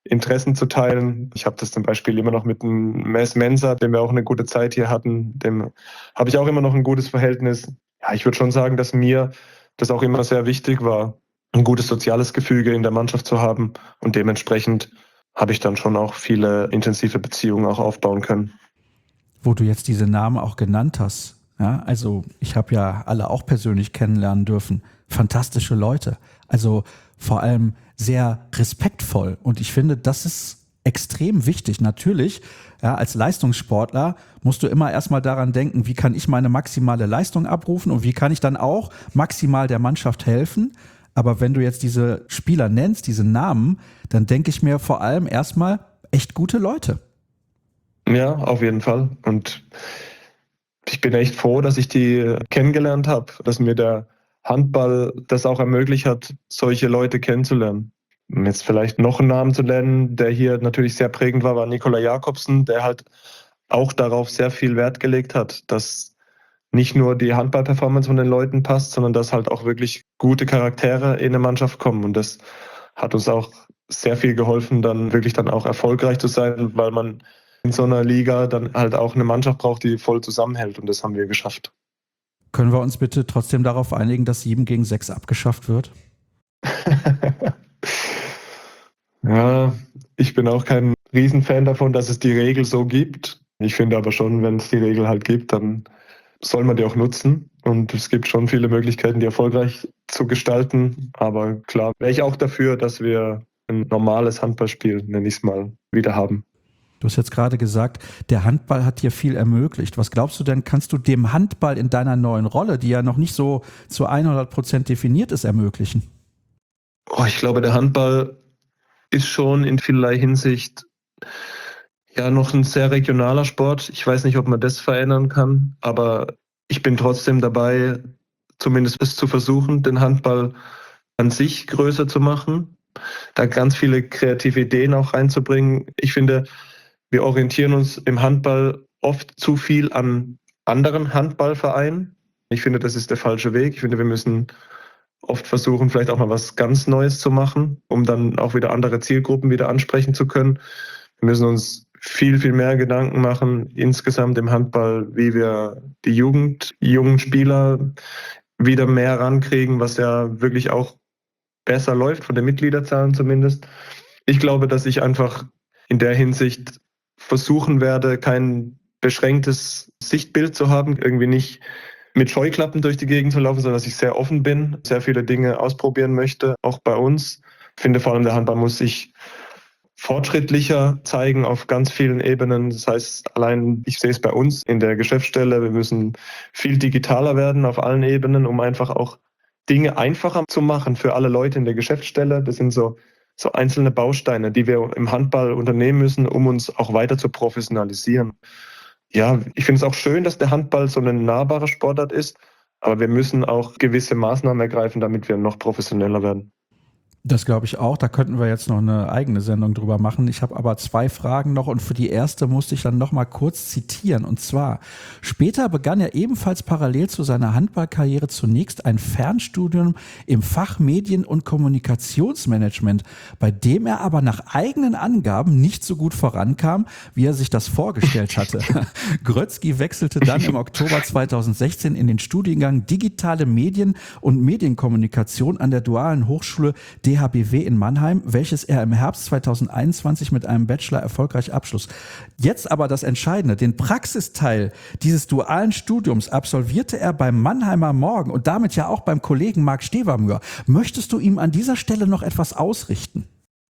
Interessen zu teilen. Ich habe das zum Beispiel immer noch mit dem Mes Mensah, dem wir auch eine gute Zeit hier hatten. Dem habe ich auch immer noch ein gutes Verhältnis. Ja, ich würde schon sagen, dass mir das auch immer sehr wichtig war, ein gutes soziales Gefüge in der Mannschaft zu haben. Und dementsprechend habe ich dann schon auch viele intensive Beziehungen auch aufbauen können. Wo du jetzt diese Namen auch genannt hast, ja, also ich habe ja alle auch persönlich kennenlernen dürfen. Fantastische Leute. Also vor allem sehr respektvoll. Und ich finde, das ist extrem wichtig. Natürlich, ja, als Leistungssportler musst du immer erstmal daran denken, wie kann ich meine maximale Leistung abrufen und wie kann ich dann auch maximal der Mannschaft helfen. Aber wenn du jetzt diese Spieler nennst, diese Namen, dann denke ich mir vor allem erstmal echt gute Leute. Ja, auf jeden Fall. Und ich bin echt froh, dass ich die kennengelernt habe, dass mir der Handball das auch ermöglicht hat, solche Leute kennenzulernen. Um jetzt vielleicht noch einen Namen zu nennen, der hier natürlich sehr prägend war, war Nikola Jakobsen, der halt auch darauf sehr viel Wert gelegt hat, dass nicht nur die Handballperformance von den Leuten passt, sondern dass halt auch wirklich gute Charaktere in eine Mannschaft kommen. Und das hat uns auch sehr viel geholfen, dann wirklich dann auch erfolgreich zu sein, weil man in so einer Liga dann halt auch eine Mannschaft braucht, die voll zusammenhält. Und das haben wir geschafft. Können wir uns bitte trotzdem darauf einigen, dass sieben gegen sechs abgeschafft wird? Ja, ich bin auch kein Riesenfan davon, dass es die Regel so gibt. Ich finde aber schon, wenn es die Regel halt gibt, dann soll man die auch nutzen. Und es gibt schon viele Möglichkeiten, die erfolgreich zu gestalten. Aber klar, wäre ich auch dafür, dass wir ein normales Handballspiel, nenne ich es mal, wieder haben. Du hast jetzt gerade gesagt, der Handball hat dir viel ermöglicht. Was glaubst du denn, kannst du dem Handball in deiner neuen Rolle, die ja noch nicht so zu hundert Prozent definiert ist, ermöglichen? Oh, ich glaube, der Handball ist schon in vielerlei Hinsicht ja noch ein sehr regionaler Sport. Ich weiß nicht, ob man das verändern kann, aber ich bin trotzdem dabei, zumindest es zu versuchen, den Handball an sich größer zu machen, da ganz viele kreative Ideen auch reinzubringen. Ich finde, wir orientieren uns im Handball oft zu viel an anderen Handballvereinen. Ich finde, das ist der falsche Weg. Ich finde, wir müssen oft versuchen, vielleicht auch mal was ganz Neues zu machen, um dann auch wieder andere Zielgruppen wieder ansprechen zu können. Wir müssen uns viel, viel mehr Gedanken machen insgesamt im Handball, wie wir die Jugend, die jungen Spieler wieder mehr rankriegen, was ja wirklich auch besser läuft, von den Mitgliederzahlen zumindest. Ich glaube, dass ich einfach in der Hinsicht versuchen werde, kein beschränktes Sichtbild zu haben, irgendwie nicht mit Scheuklappen durch die Gegend zu laufen, sondern dass ich sehr offen bin, sehr viele Dinge ausprobieren möchte, auch bei uns. Ich finde vor allem, der Handball muss sich fortschrittlicher zeigen auf ganz vielen Ebenen. Das heißt, allein ich sehe es bei uns in der Geschäftsstelle, wir müssen viel digitaler werden auf allen Ebenen, um einfach auch Dinge einfacher zu machen für alle Leute in der Geschäftsstelle. Das sind so so einzelne Bausteine, die wir im Handball unternehmen müssen, um uns auch weiter zu professionalisieren. Ja, ich finde es auch schön, dass der Handball so eine nahbare Sportart ist, aber wir müssen auch gewisse Maßnahmen ergreifen, damit wir noch professioneller werden. Das glaube ich auch. Da könnten wir jetzt noch eine eigene Sendung drüber machen. Ich habe aber zwei Fragen noch und für die erste musste ich dann noch mal kurz zitieren. Und zwar, später begann er ebenfalls parallel zu seiner Handballkarriere zunächst ein Fernstudium im Fach Medien- und Kommunikationsmanagement, bei dem er aber nach eigenen Angaben nicht so gut vorankam, wie er sich das vorgestellt hatte. Grötzky wechselte dann im Oktober zweitausendsechzehn in den Studiengang Digitale Medien- und Medienkommunikation an der Dualen Hochschule D H B W in Mannheim, welches er im Herbst zweitausendeinundzwanzig mit einem Bachelor erfolgreich abschloss. Jetzt aber das Entscheidende, den Praxisteil dieses dualen Studiums absolvierte er beim Mannheimer Morgen und damit ja auch beim Kollegen Marc Stevermühr. Möchtest du ihm an dieser Stelle noch etwas ausrichten?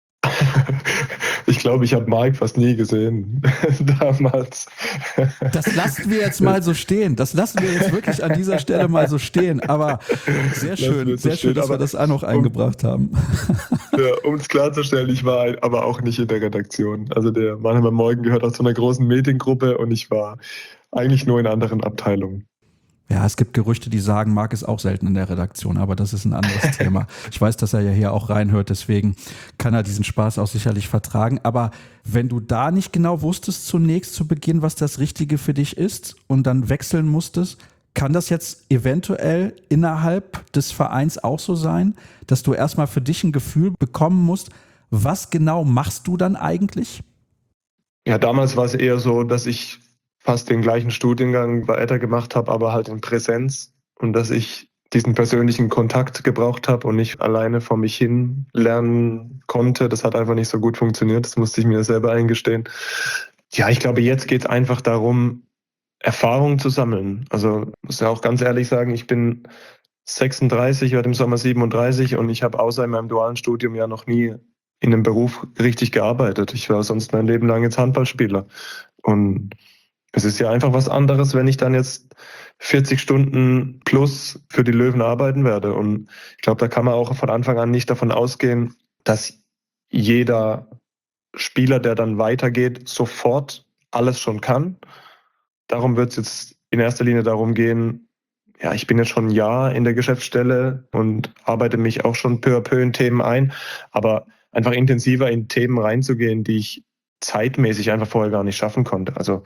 Ich glaube, ich habe Mike fast nie gesehen damals. Das lassen wir jetzt mal so stehen. Das lassen wir jetzt wirklich an dieser Stelle mal so stehen. Aber sehr schön, sehr schön, dass wir das auch noch eingebracht haben. Ja, um es klarzustellen, ich war aber auch nicht in der Redaktion. Also der Mannheimer Morgen gehört auch zu einer großen Mediengruppe und ich war eigentlich nur in anderen Abteilungen. Ja, es gibt Gerüchte, die sagen, Marc ist auch selten in der Redaktion, aber das ist ein anderes Thema. Ich weiß, dass er ja hier auch reinhört, deswegen kann er diesen Spaß auch sicherlich vertragen. Aber wenn du da nicht genau wusstest zunächst zu Beginn, was das Richtige für dich ist und dann wechseln musstest, kann das jetzt eventuell innerhalb des Vereins auch so sein, dass du erstmal für dich ein Gefühl bekommen musst, Was genau machst du dann eigentlich? Ja, damals war es eher so, dass ich fast den gleichen Studiengang weiter gemacht habe, aber halt in Präsenz und dass ich diesen persönlichen Kontakt gebraucht habe und nicht alleine vor mich hin lernen konnte. Das hat einfach nicht so gut funktioniert, das musste ich mir selber eingestehen. Ja, ich glaube, jetzt geht es einfach darum, Erfahrungen zu sammeln. Also muss ja auch ganz ehrlich sagen, ich bin sechsunddreißig, werde im Sommer siebenunddreißig und ich habe außer in meinem dualen Studium ja noch nie in einem Beruf richtig gearbeitet. Ich war sonst mein Leben lang jetzt Handballspieler. Und es ist ja einfach was anderes, wenn ich dann jetzt vierzig Stunden plus für die Löwen arbeiten werde. Und ich glaube, da kann man auch von Anfang an nicht davon ausgehen, dass jeder Spieler, der dann weitergeht, sofort alles schon kann. Darum wird es jetzt in erster Linie darum gehen, ja, ich bin jetzt schon ein Jahr in der Geschäftsstelle und arbeite mich auch schon peu à peu in Themen ein, aber einfach intensiver in Themen reinzugehen, die ich zeitmäßig einfach vorher gar nicht schaffen konnte. Also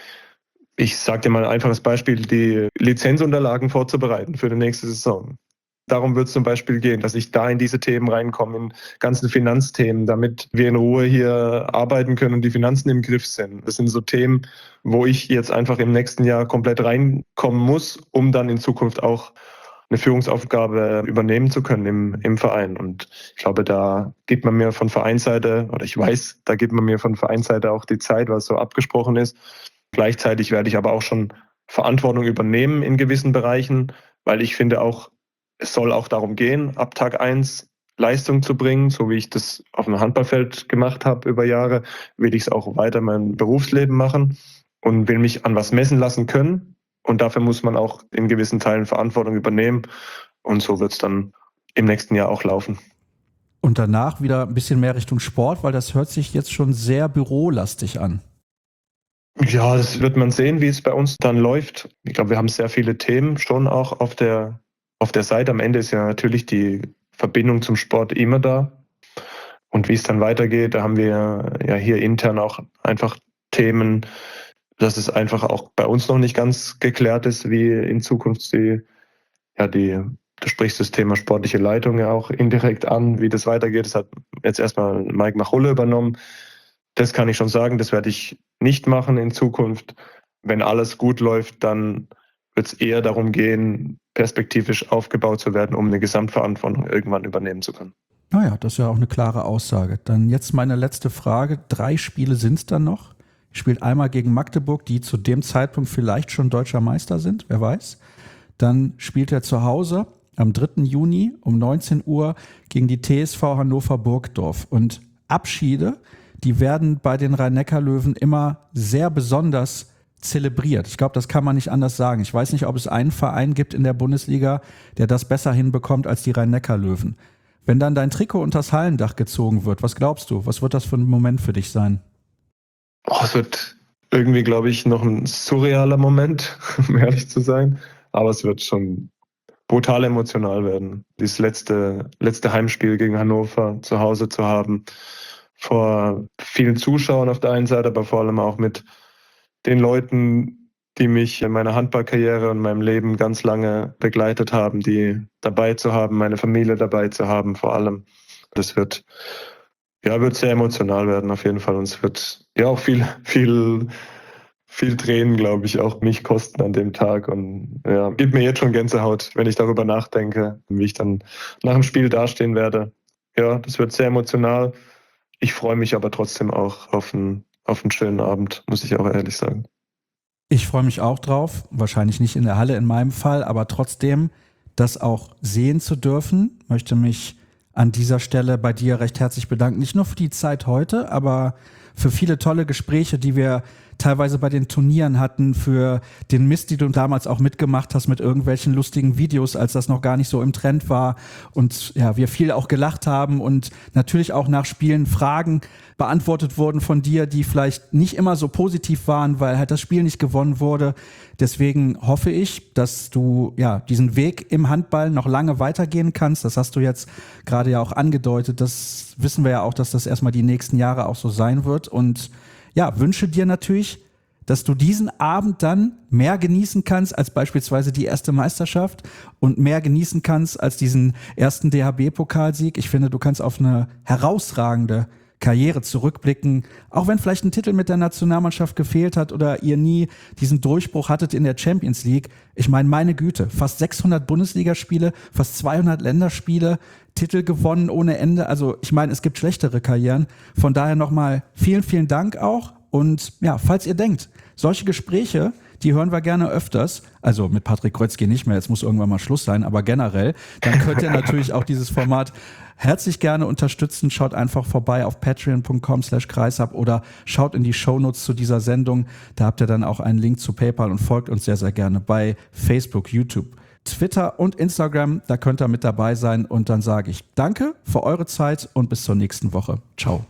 ich sage dir mal ein einfaches Beispiel, die Lizenzunterlagen vorzubereiten für die nächste Saison. Darum wird es zum Beispiel gehen, dass ich da in diese Themen reinkomme, in ganzen Finanzthemen, damit wir in Ruhe hier arbeiten können und die Finanzen im Griff sind. Das sind so Themen, wo ich jetzt einfach im nächsten Jahr komplett reinkommen muss, um dann in Zukunft auch eine Führungsaufgabe übernehmen zu können im, im Verein. Und ich glaube, da gibt man mir von Vereinsseite, oder ich weiß, da gibt man mir von Vereinsseite auch die Zeit, was so abgesprochen ist. Gleichzeitig werde ich aber auch schon Verantwortung übernehmen in gewissen Bereichen, weil ich finde auch, es soll auch darum gehen, ab Tag eins Leistung zu bringen, so wie ich das auf dem Handballfeld gemacht habe über Jahre, will ich es auch weiter in meinem Berufsleben machen und will mich an was messen lassen können. Und dafür muss man auch in gewissen Teilen Verantwortung übernehmen. Und so wird es dann im nächsten Jahr auch laufen. Und danach wieder ein bisschen mehr Richtung Sport, weil das hört sich jetzt schon sehr bürolastig an. Ja, das wird man sehen, wie es bei uns dann läuft. Ich glaube, wir haben sehr viele Themen schon auch auf der Auf der Seite. Am Ende ist ja natürlich die Verbindung zum Sport immer da. Und wie es dann weitergeht, da haben wir ja hier intern auch einfach Themen, dass es einfach auch bei uns noch nicht ganz geklärt ist, wie in Zukunft die, ja, die, du sprichst das Thema sportliche Leitung ja auch indirekt an, wie das weitergeht. Das hat jetzt erstmal Mike Machulle übernommen. Das kann ich schon sagen, das werde ich nicht machen in Zukunft. Wenn alles gut läuft, dann wird es eher darum gehen, perspektivisch aufgebaut zu werden, um eine Gesamtverantwortung irgendwann übernehmen zu können. Naja, das ist ja auch eine klare Aussage. Dann jetzt meine letzte Frage. Drei Spiele sind es dann noch. Ihr spielt einmal gegen Magdeburg, die zu dem Zeitpunkt vielleicht schon deutscher Meister sind, wer weiß. Dann spielt er zu Hause am dritten Juni um neunzehn Uhr gegen die T S V Hannover Burgdorf. Und Abschiede, die werden bei den Rhein-Neckar-Löwen immer sehr besonders zelebriert. Ich glaube, das kann man nicht anders sagen. Ich weiß nicht, ob es einen Verein gibt in der Bundesliga, der das besser hinbekommt als die Rhein-Neckar-Löwen. Wenn dann dein Trikot unters Hallendach gezogen wird, was glaubst du? Was wird das für ein Moment für dich sein? Oh, es wird irgendwie, glaube ich, noch ein surrealer Moment, um ehrlich zu sein. Aber es wird schon brutal emotional werden. Dieses letzte, letzte Heimspiel gegen Hannover zu Hause zu haben, vor vielen Zuschauern auf der einen Seite, aber vor allem auch mit den Leuten, die mich in meiner Handballkarriere und meinem Leben ganz lange begleitet haben, die dabei zu haben, meine Familie dabei zu haben vor allem. Das wird, ja, wird sehr emotional werden auf jeden Fall und es wird ja auch viel, viel, viel Tränen, glaube ich, auch mich kosten an dem Tag und ja, gibt mir jetzt schon Gänsehaut, wenn ich darüber nachdenke, wie ich dann nach dem Spiel dastehen werde. Ja, das wird sehr emotional. Ich freue mich aber trotzdem auch auf einen auf einen schönen Abend, muss ich auch ehrlich sagen. Ich freue mich auch drauf, wahrscheinlich nicht in der Halle in meinem Fall, aber trotzdem, das auch sehen zu dürfen, möchte mich an dieser Stelle bei dir recht herzlich bedanken. Nicht nur für die Zeit heute, aber für viele tolle Gespräche, die wir teilweise bei den Turnieren hatten, für den Mist, die du damals auch mitgemacht hast mit irgendwelchen lustigen Videos, als das noch gar nicht so im Trend war und ja, wir viel auch gelacht haben und natürlich auch nach Spielen Fragen beantwortet wurden von dir, die vielleicht nicht immer so positiv waren, weil halt das Spiel nicht gewonnen wurde. Deswegen hoffe ich, dass du ja diesen Weg im Handball noch lange weitergehen kannst. Das hast du jetzt gerade ja auch angedeutet. Das wissen wir ja auch, dass das erstmal die nächsten Jahre auch so sein wird und ja, wünsche dir natürlich, dass du diesen Abend dann mehr genießen kannst als beispielsweise die erste Meisterschaft und mehr genießen kannst als diesen ersten D H B-Pokalsieg. Ich finde, du kannst auf eine herausragende Karriere zurückblicken, auch wenn vielleicht ein Titel mit der Nationalmannschaft gefehlt hat oder ihr nie diesen Durchbruch hattet in der Champions League. Ich meine, meine Güte, fast sechshundert Bundesligaspiele, fast zweihundert Länderspiele, Titel gewonnen ohne Ende. Also ich meine, es gibt schlechtere Karrieren. Von daher nochmal vielen, vielen Dank auch. Und ja, falls ihr denkt, solche Gespräche, die hören wir gerne öfters, also mit Patrick Grötzky nicht mehr, jetzt muss irgendwann mal Schluss sein, aber generell, dann könnt ihr natürlich auch dieses Format herzlich gerne unterstützen. Schaut einfach vorbei auf patreon.com slash kreisab oder schaut in die Shownotes zu dieser Sendung. Da habt ihr dann auch einen Link zu PayPal und folgt uns sehr, sehr gerne bei Facebook, YouTube, Twitter und Instagram. Da könnt ihr mit dabei sein und dann sage ich danke für eure Zeit und bis zur nächsten Woche. Ciao.